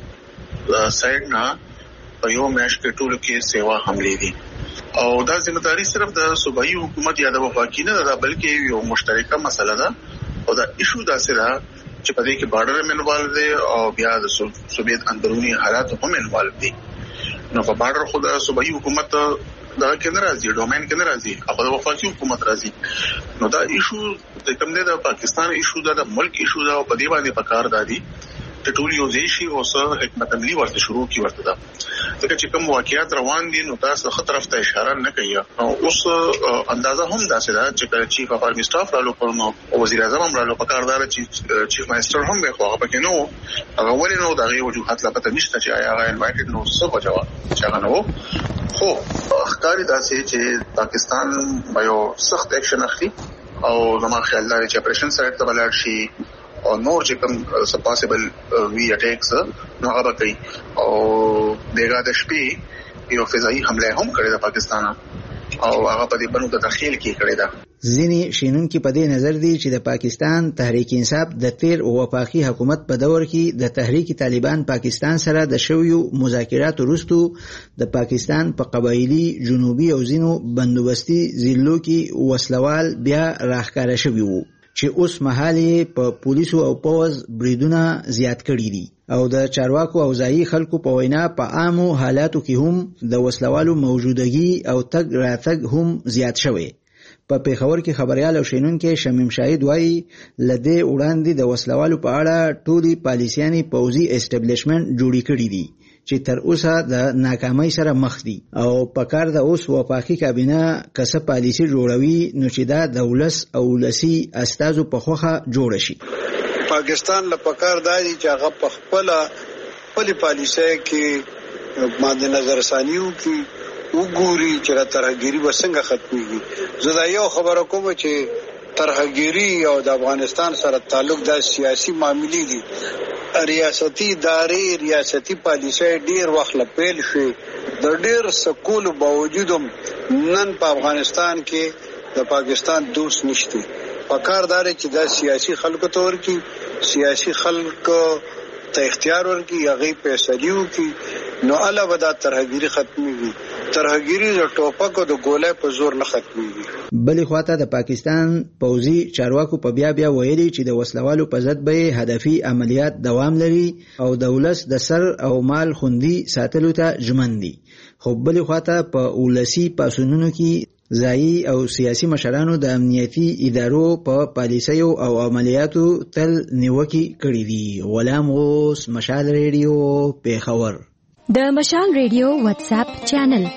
سایډ نه په یو میاشت کې ټول کې سیوا حمله دي او دا ځمداري صرف د صوبایي حکومت یا د وفاقي نه ده بلکې یو مشترکه مسله ده او دا ایشو دا سره چې په دې کې بارډر منوال دي او بیا د صوبې اندرونی حالات هم منوال دي نو په بارډر خو د صوبایي حکومت دا کې ناراضي ډومین کې ناراضي او د وفاقي حکومت راضي نو دا ایشو د کوم نه د پاکستان ایشو دا د ملک ایشو دا په دې باندې پکار دادي ته ټول یو ځای شي او سره حکمت عملی ورته شروع کی ورته دا ځکه چې کوم واقعیت روان دي نو تاسو خطر افته اشاره نه کوي او اوس اندازه هم داسې ده چې چیف اف آرمی سټاف رالو پرنو او وزیر اعظم هم رالو پکاردار چې چیف ماستر هم به خو پکې نو هغه ولې نو دغه وجوهات لا پته نشته چې آیا هغه انوایټډ نو څه وجواب چې هغه نو خو اخکاری داسې چې پاکستان یو سخت اکشن اخلي او زما خیال دی چې اپریشن سایت ته بلل شي او نور چې کوم پاسبل وی اٹیکس نو هغه کوي او دغه د شپې یو فضائي حمله هم کړې ده پاکستان او هغه په دې بنو د تخیل کې کړې ده. ځینې شینونکي په دې نظر دي چې د پاکستان تحریک انصاف د تیر وفاقي حکومت په دور کې د تحریک طالبان پاکستان سره د شویو مذاکراتو وروسته د پاکستان په قبایلی جنوبي او ځینو بندوبستي ضلعو کې وسلوال بیا راښکاره شوي وو چې اوس مهال په پولیسو او پوز بریدونه زیات کړي دي او د چارواکو او ځایي خلکو په وینا په عامو حالاتو کې هم د وسلوالو موجودګي او تګ راتګ هم زیات شوی. په پیښور کې خبريال او شینونکي شمیم شاهد وایي لدې وړاندې د وسلوالو په اړه ټولي پالیسياني پوزي اسټابلیشمنت جوړی کړی دي چې تر اوسه د ناکامۍ سره مخ دي او په کار د اوس وفاقي کابینه کسه پالیسي جوړوي نو چې دا د ولس او ولسی استازو په خوخه جوړ شي. پاکستان له پکار دی چې هغه په خپل پالیسي کې ماده نظر ثانیو کې وګوري چې ترهګيري وسنګ ختميږي. زه دا یو خبره کوم چې ترهګيري او د افغانستان سره تعلق د سیاسي معاملې دي. ریاستي ادارې ریاستي پالیسي ډیر وخت لپیل شي د ډیر سکول باوجود نن په افغانستان کې د پاکستان دوست نشته. پکاردار چې د سیاسي خلکو تور کې سیاسي خلکو ته اختیار ورکړي هغه فیصلو کې نو علاوه د ترهګيري ختميږي. ترهګيري د ټوپک او د ګولۍ په زور نه ختميږي. بلې خواته د پاکستان پوځي چارواکو په بیا ویلي چې د وسلوالو په ضد به هدفي عملیات دوام لري او د ولس د سر او مال خوندي ساتلو ته ژمن دي. خو بلې خواته په ولسی پاسونونو کې ځایي او سیاسي مشرانو د امنیتي ادارو په پالیسیو او عملیاتو تل نیوکې کړې دي. غلام غوث، مشال ریډیو، پیښور. د مشال ریډیو واتس اپ چینل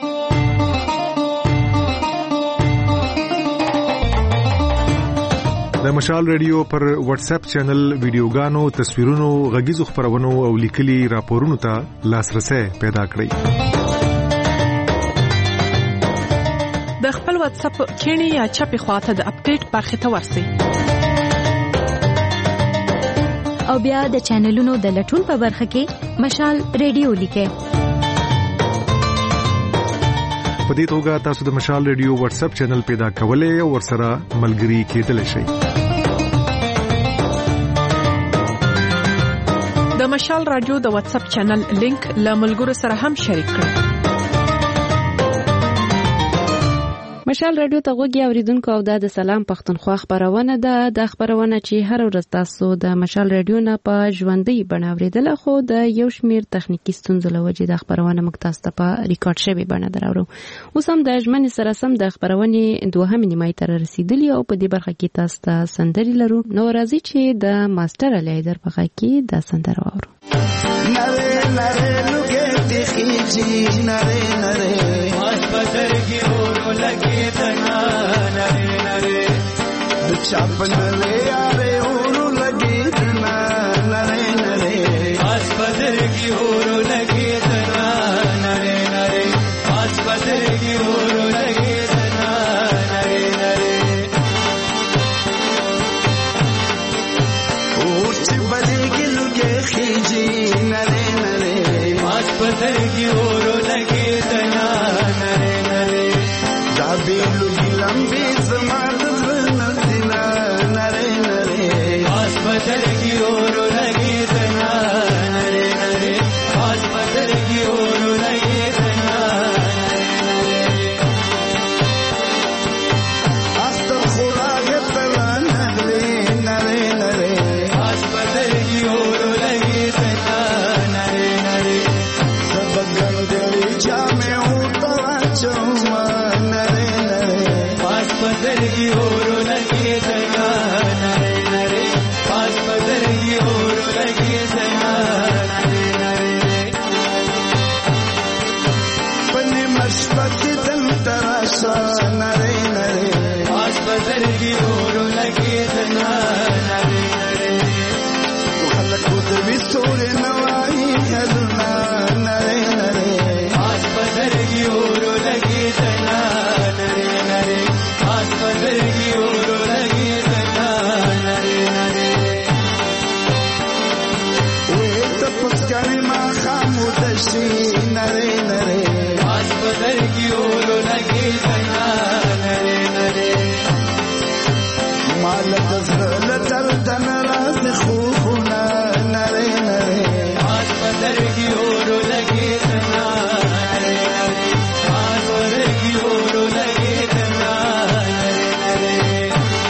د مشال ریډیو پر واتس اپ چینل ویډیوګانو، تصویرونو، غږیزو خبرونو او لیکلي راپورونو ته لاسرسي پیدا کړئ. د خپل واتس اپ کینی یا چپی خواته د اپډیټ برخه ته ورسئ او بیا د چینلونو د لټون په برخه کې مشال ریډیو لیکئ. په دې توګه تاسو د مشال ریډیو واتس اپ چینل پیدا کولای او ورسره ملګري کېدلی شئ. د مشال رادیو د واتس اپ چینل لینک له ملګرو سره هم شریک کړئ. مشال رادیو ته غوږی اوریدونکو او د سلام پښتونخوا خبرونه ده. د خبرونه چې هر ورځ تاسو د مشال رادیو نه په ژوندۍ بڼه اوریدل خو د یو شمیر تخنیکی ستونزو له وجې د خبرونه موږ تاسو ته په ریکارډ شوی بڼه دراوړو. اوس هم د ژمنې سره سم د خبرونه دوهمې نیمایي ته رسیدلی او په دې برخه کې تاسو ته سندري لرو. نو راځي چې د ماستر علي در په کې د سندره واورو. نره نره لوګې د خيجي نره نره ماش بدر کی اور لگے تنا نره نره چاپن لے یارے اور لگے تنا نره نره ماش بدر کی اور خیجی نره نره پاس پترگی اورو لگی دنا نره نره دا بیلوگی لمبی زمان زنزینا نره نره پاس پترگی اورو لگی دنا نره نره پاس پترگی اورو لگی دنا نره است خوراک تلا نگلی نره نره پاس پترگی اورو لگی دنا نره نره سبگن دلی جامع اتوا چوما نره نره پاس پترگی اورو لگی دنا نره نره پاس پترگی اورو لگی دنا نره نره پنی مشبتی دن تراشا نره نره پاس پترگی اورو لگی دنا نره نره خلق دوی سور نوائی حلنا نره نره پاس پترگی اورو لگی دنا نره نره پاس پترگی اورو لگی دنا نره نره وی تپسکانی ما خامودشی نره نره پاس پترگی اورو لگی دنا نره نره مال دزل دردن راز خوبنا نره نره پاس پترگی اورو لگی دنا نره نره پاس پترگی اورو لگی دنا نره نره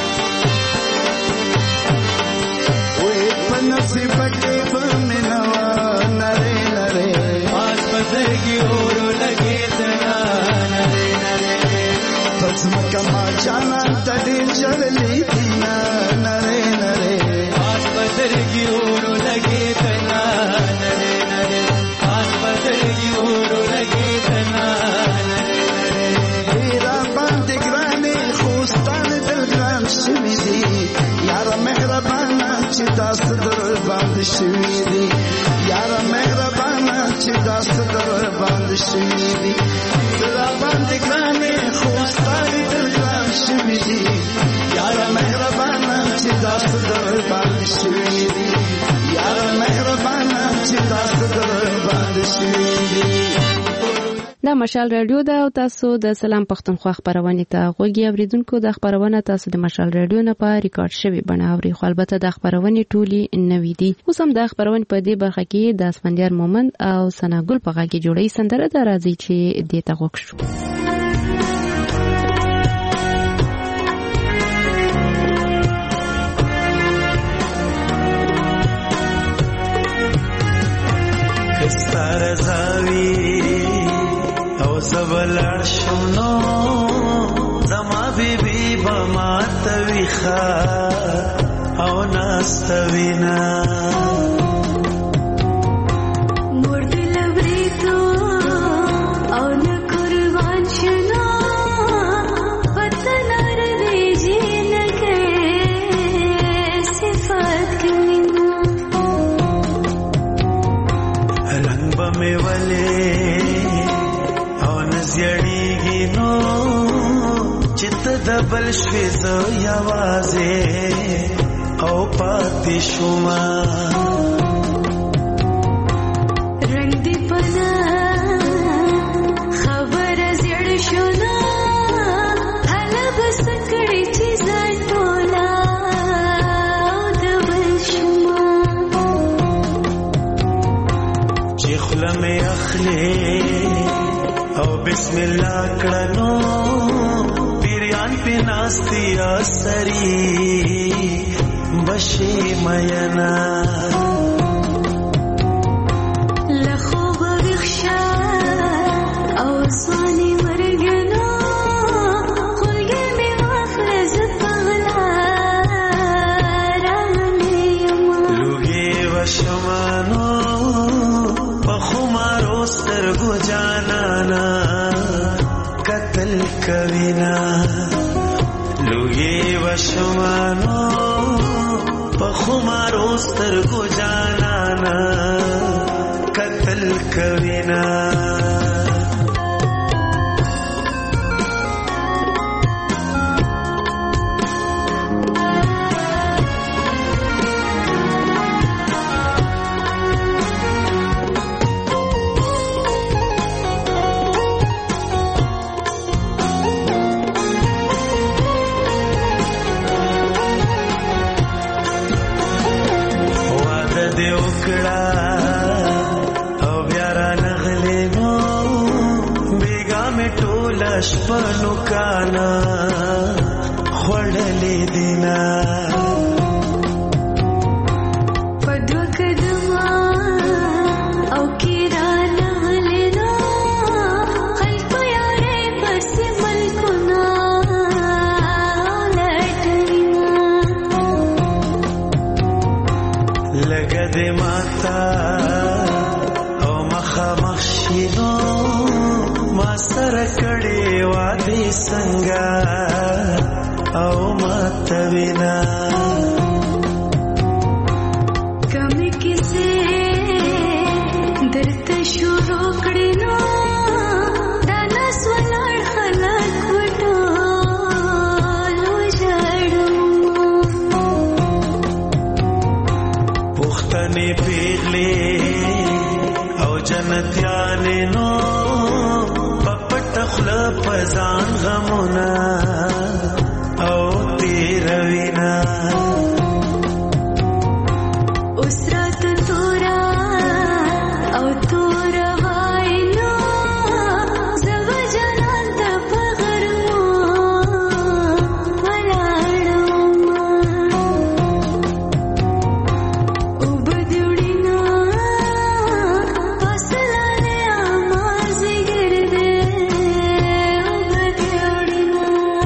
وی پنصیب کے بمنوا نره نره پاس پترگی اورو لگی دنا نره نره پسمکا ما جانا تدی چلی دینا نره نره پاس پترگی اورو لگی دنا نره نره پاس پترگی اورو لگی دنا نره نره هیرا باندې ګرانې خوستان دل ګران شوي دي یاره مهربانه چې تاسو در باندې شوي دي یاره مهربانه چې تاسو در باندې شوي دي هیرا باندې ګرانې خوستان دل ګران شوي دي یاره مهربانه چې تاسو در باندې شوي دي یاره مهربانه چې تاسو در باندې شوي دي دا مشال رادیو دا او تاسو د سلام پښتونخوا خبرونه ته غوږی اوریدونکو د خبرونه تاسو د مشال رادیو نه په ریکارډ شوی بڼه اوري خو البته د خبرونه ټولي نوې دي اوس هم د خبرونه په دې برخه کې د اسفندیار مومند او سناګل په غاګي جوړی سندره د راځي چې دې ته غوښ شو کستار زاوی او زبلړ شونو زما بیبي بما تويخه او ناستوینا مرد لبریتو او نقربان شنو وطنار دیجی لگے صفات کمینا رنگ بمی ولی زیړیږي نو چت دبل شوي زو یوازې او پاتې شوما رنگ دی پنا خبر زړ شونا هله بس کړي چې ځان ټولا دبل شوما چې خلمه اخلي او بسم الله کړنو پیریان په ناستیا سری بشي مینا لخو بخشا او سواني مرګنو خلګې می وافز پغلا رامي لوګي وشمانو په خمارو سترګو جانانا قتل کوینا لوګي وشمانو په خمارو سترګو جانانا قتل کوینا وکړه او بیا را نغلې نو بیګا مې ټول شپنو کانا خړلې دینا پدو کدما او کیرا نغلې نو خلق یارې پس ملکنا لګه دې ماتا او مخه مخشینو ما سره کړي وادي څنګه او ماته وینا کمه کیسه درته شروع کړي نو دا نس ولړ خلک وټو لو جړو پختنې پیغلې او جنتیانې نو پپټ خلا پزان غمونا او تیروینا اسرات تورا او تورا واینا زو جنان ته پغرمو ولاړم او بدوړینا فاصله اماز ګرځي او بدوړینا.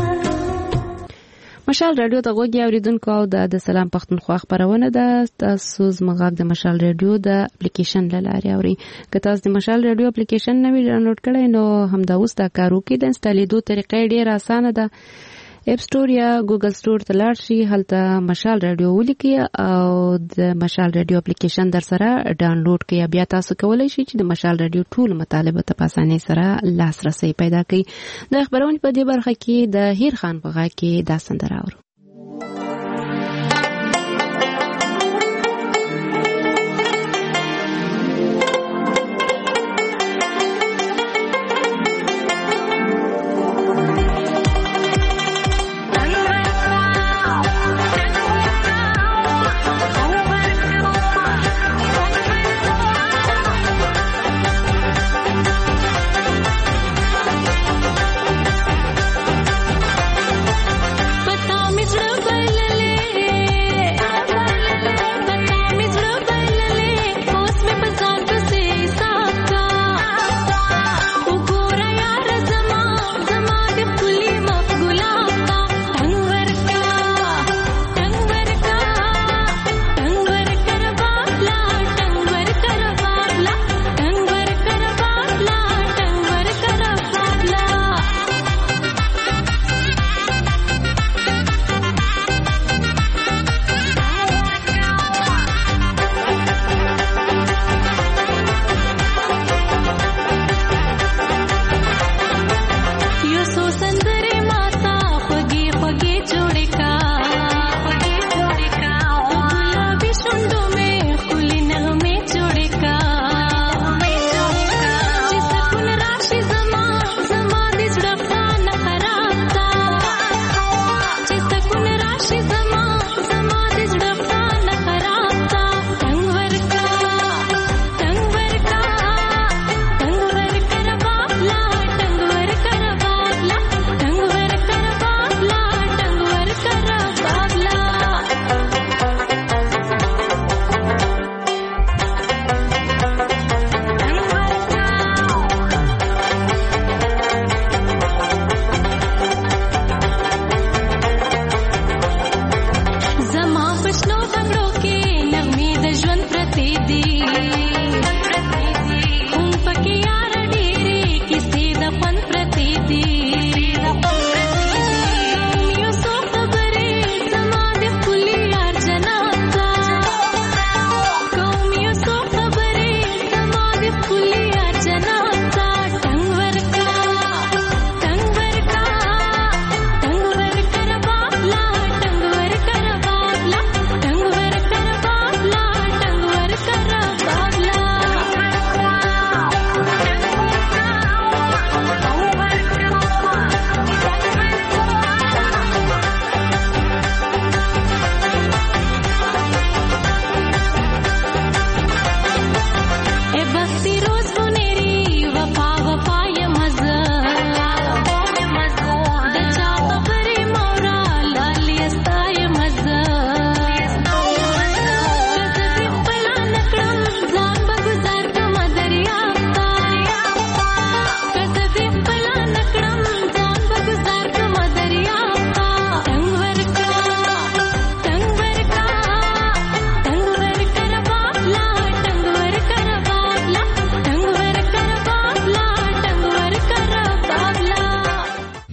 مشال رادیو ته غوږی اوریدونکو او د سلام پښتونخوا خبرونه ده. تاسو زموږ د مشال رادیو د اپلیکیشن لاره اوري. که تاسو د مشال رادیو اپلیکیشن نوی ډاونلوډ کړئ نو همدا اوس دا کار وکړئ. د انسټالیدو طریقې ډېره اسانه ده. اپ سټور یا ګوګل سټور ته لاړ شئ، هلته مشال رادیو ولیکئ او د مشال رادیو اپلیکیشن در سره ډاونلوډ کړئ. بیا تاسو کولی شئ چې د مشال رادیو ټول مطالب ته په اسانۍ سره لاسرسي پیدا کړئ. د خبرونې په دې برخه کې د هیر خان په غږ کې دا سندره اورو. पता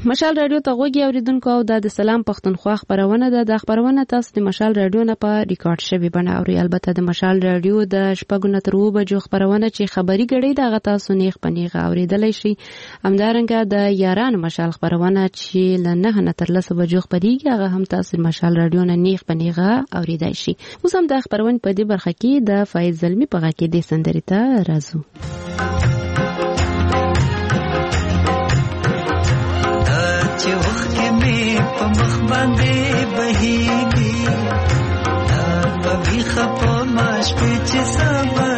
مشال رادیو ته غوږی اوریدونکو او د سلام پښتونخوا خبرونه ده. د خبرونه تاسو د مشال رادیو نه په ریکارډ شوی بڼه اوري. البته د مشال رادیو د شپږ نه تر 9 بجو خبرونه چې خبري غړي دغه تاسو نیغ پنیغه اوریدلای شي. همدارنګه د یاران مشال خبرونه چې ل 9 نه تر 10 بجو خبريږي هغه هم تاسو د مشال رادیو نه نیغ پنیغه اوریدای شي. اوس هم د خبرونه په دې برخه کې د فایز زلمی په غږ کې د سندرې ته راځو. چې وخت مې په مخ باندې بهيږي دا به خپه ماش په چې سبا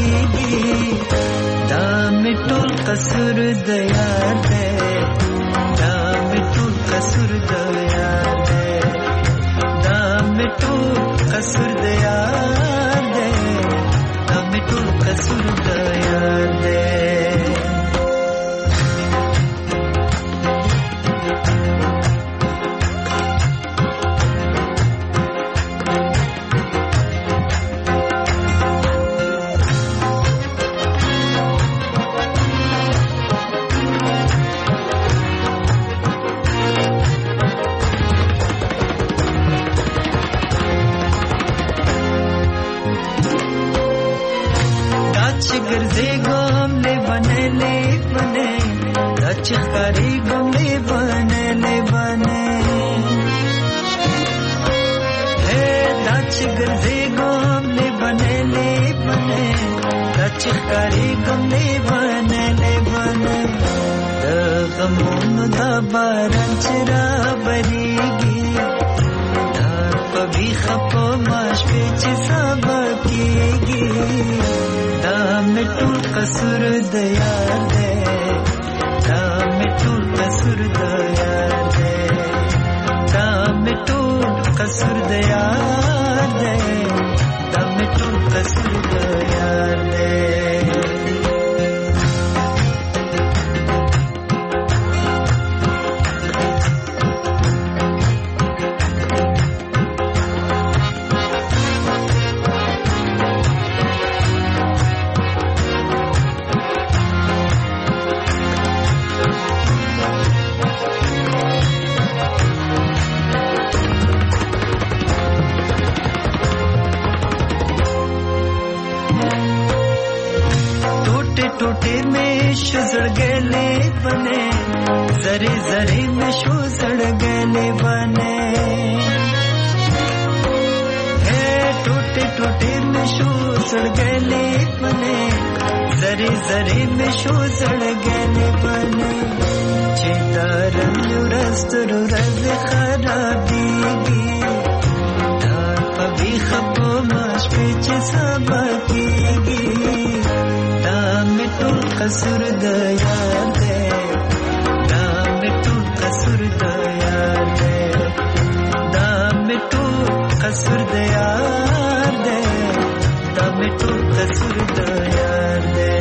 کېږي دا مې ټول قصور د یار دی دا مې ټول قصور د یار دی دا مې ټول قصور د یار دی دا مې ټول قصور د یار دی चिखकारी गमले बने हे दाच गरजे गमले बने चिखकारी गमले बने गमों दा बारन चरा बरीगी दार पभी खपो माश पे चिसाबा कीगी दा मिटू कसूर दया दे दा मिटू कसूर दया दे दा मिटू कसूर दया दे दा मिटू कसूर दया दे टूटे में शुजड़ गले बने जरे जरे में शुजड़ गले बने है टूटे टूटे में शुजड़ गले बने जरे जरे में शुजड़ गले बने चेतारम युरस्तुर रज खराबीगी दार पभी खपो माश पे चिसाबा कीगी कसूर दया दे दाम तू कसूर दया दे दाम तू कसूर दया दे दाम तू कसूर दया दे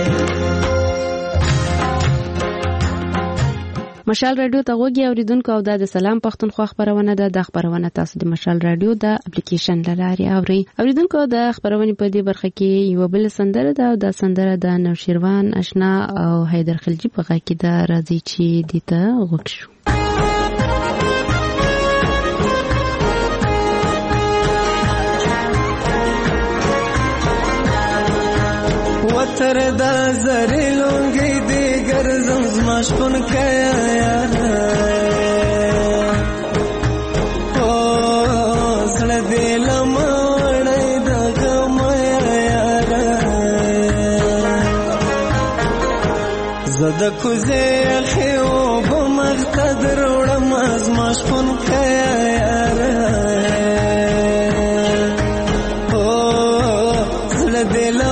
مشال رادیو ته غوږی اوریدونکو او د سلام پښتونخوا خبرونه ده. د خبرونه تاسو د مشال رادیو د اپلیکیشن لاري اوري. اوریدونکو د خبرونه په دې برخه کې یو بل سندره ده او د سندره د نوشیروان آشنا او حیدر خلجی په غږ کې د راځي چې دته غوښ شو. وتر دا زری لونگی دیگر زمزماش کن کیا یار او زل دیل ماڑی دا غمیا یار زد کوزی اخیو بمختدر وڑم ازماش کن کیا یار او زل دیل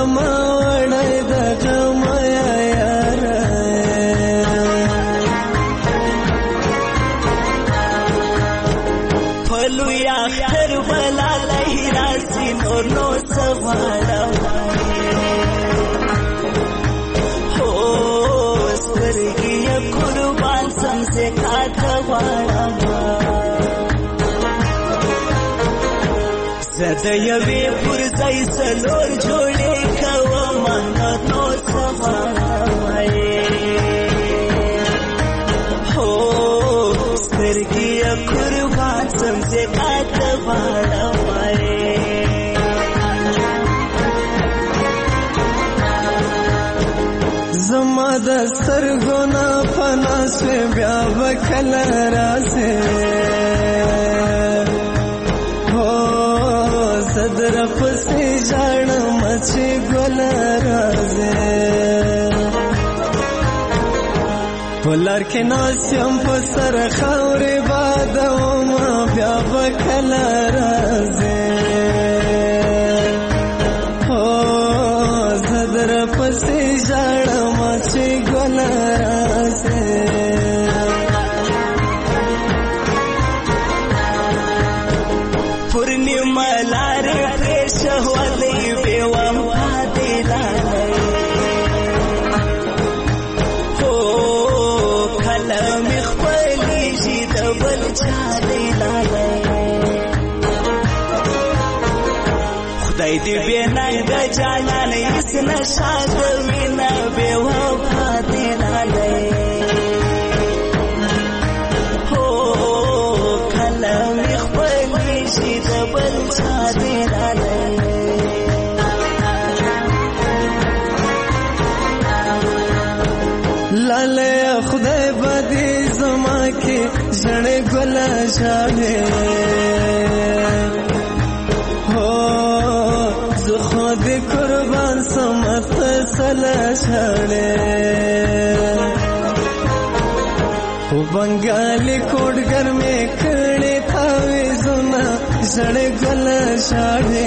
زده یوی پرزای سلور جوڑی کوا مانا نو سوارا وائے زما د سترګو نه پنا سوې بیا به کله راسې هو زه در پسې ژاړم چې ګله راځې په لار کې ناست یم په سر خاورې بادومه بیا به کله راځې هو زه در پسې ژاړم چې ګله راځې پورنیما لارې پرېښه ولې بې وفا دې لالی هو کله مې خپلېږي د بل چا دې لالی خدای دې بې ننګه جانان هېڅ نشه د مینه بې وفا دې لالی هو کله مې خپلېږي د بل چا دې لالی لالی خدای به دې زما کې ژړې ګله ژاړې خود قربان سمت سلا چھڑے وہ بنگالی کوٹگر میں کھڑے تھاوے زنا زڑے گلا چھڑے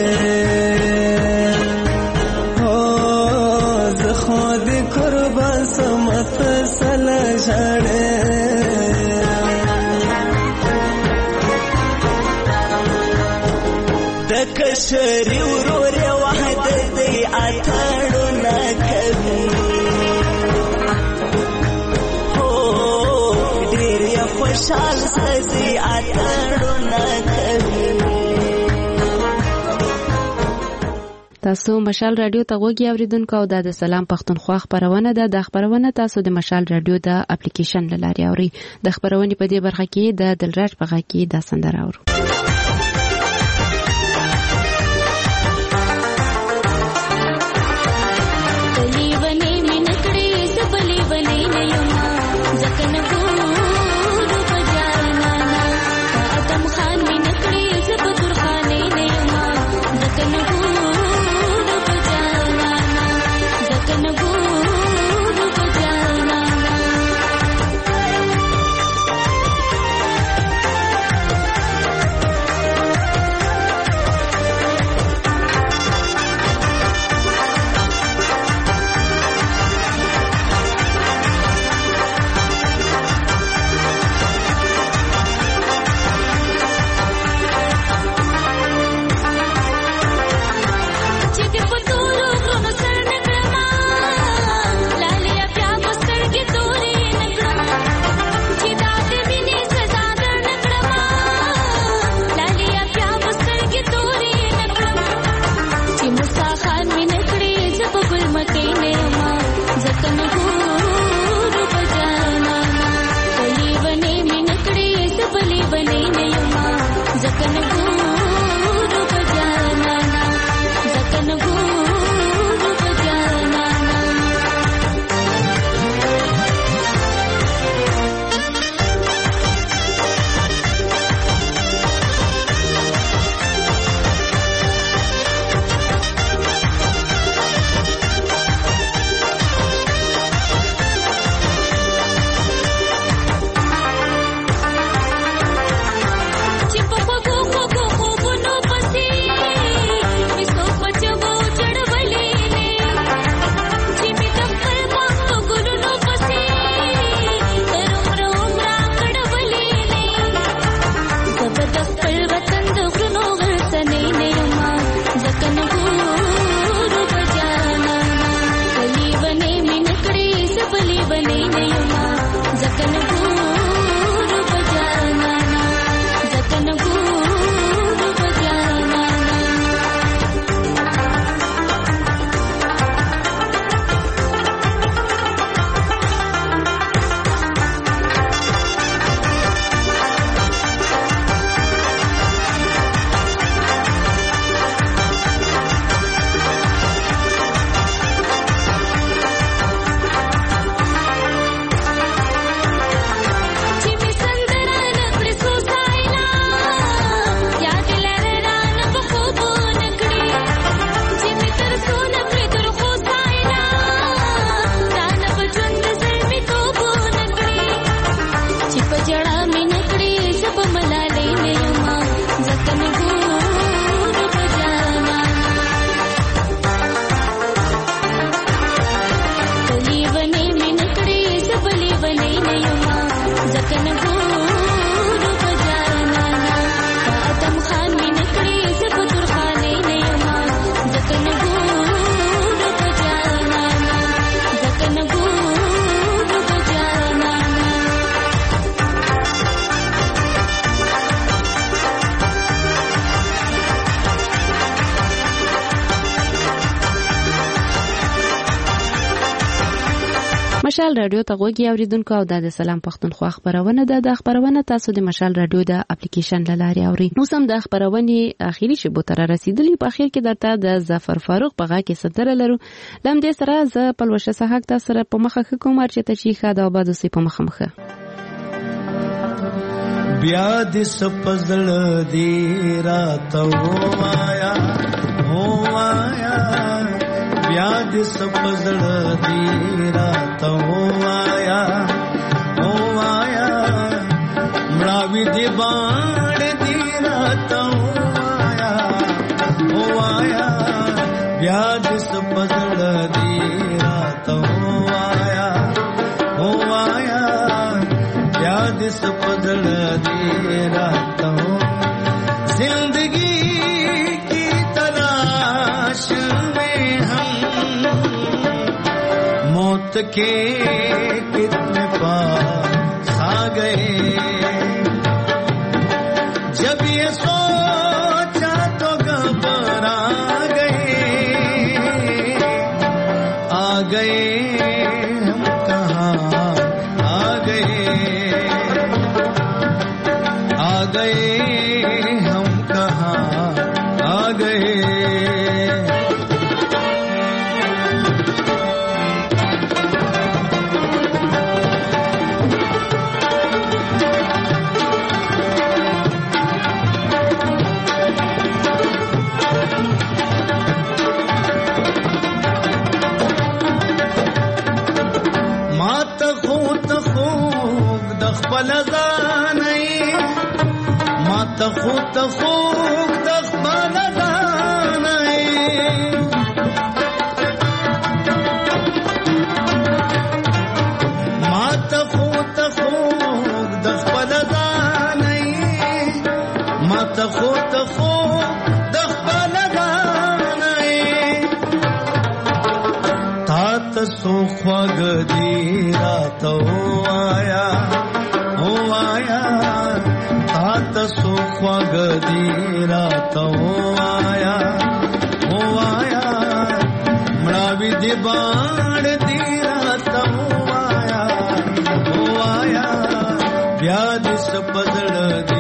خود قربان سمت سلا چھڑے کشری ورور وحدت دی اتاړو نه کوي هو ډېر یې خوشحال سدي اتاړو نه کوي تاسو مشال رادیو ته وګورئ اوریدونکو او د سلام پښتونخوا خبرونه ده د خبرونه تاسو د مشال رادیو د اپلیکیشن لاري اوري د خبرونه په دې برخه کې د دلراج په غږ کې د سندره اورو مشال رادیو ته غوږی اوریدونکو او د سلام پښتونخوا خبرونه د خبرونه تاسو د مشال رادیو د اپلیکیشن لاري اوري. نو سم د خبرونه اخیری شبو تر رسیدلی په اخر کې درته د ظفر فاروق په غا کې ستر لرو. لم دې سره ز پلوشه صحاک تاسو سره په مخه کوم چې ته چی خاده آباد سي په مخه مخه بیا د سپزل دی راتو آیا هو آیا بیا د سپزل دی راتو آیا هو آیا مړاوي دی باندې دی راتو آیا هو آیا بیا د سپزل دی راتو آیا هو آیا بیا د سپزل دی راتو زندگی کی تلاش मौत के कितने पास आ गए जब ये सोचा तो घबरा गए हम कहाँ आ गए हम कहाँ आ गए خود خوب دخبال دانای مات خود خوب دخبال دانای مات خود خوب دخبال دانای تات سو خواگ دی راتو آیا او آیا تاسو خواږ دی راتو آیا او آیا مړاوي دی باندې دی راتو آیا او آیا بیا د سپزړ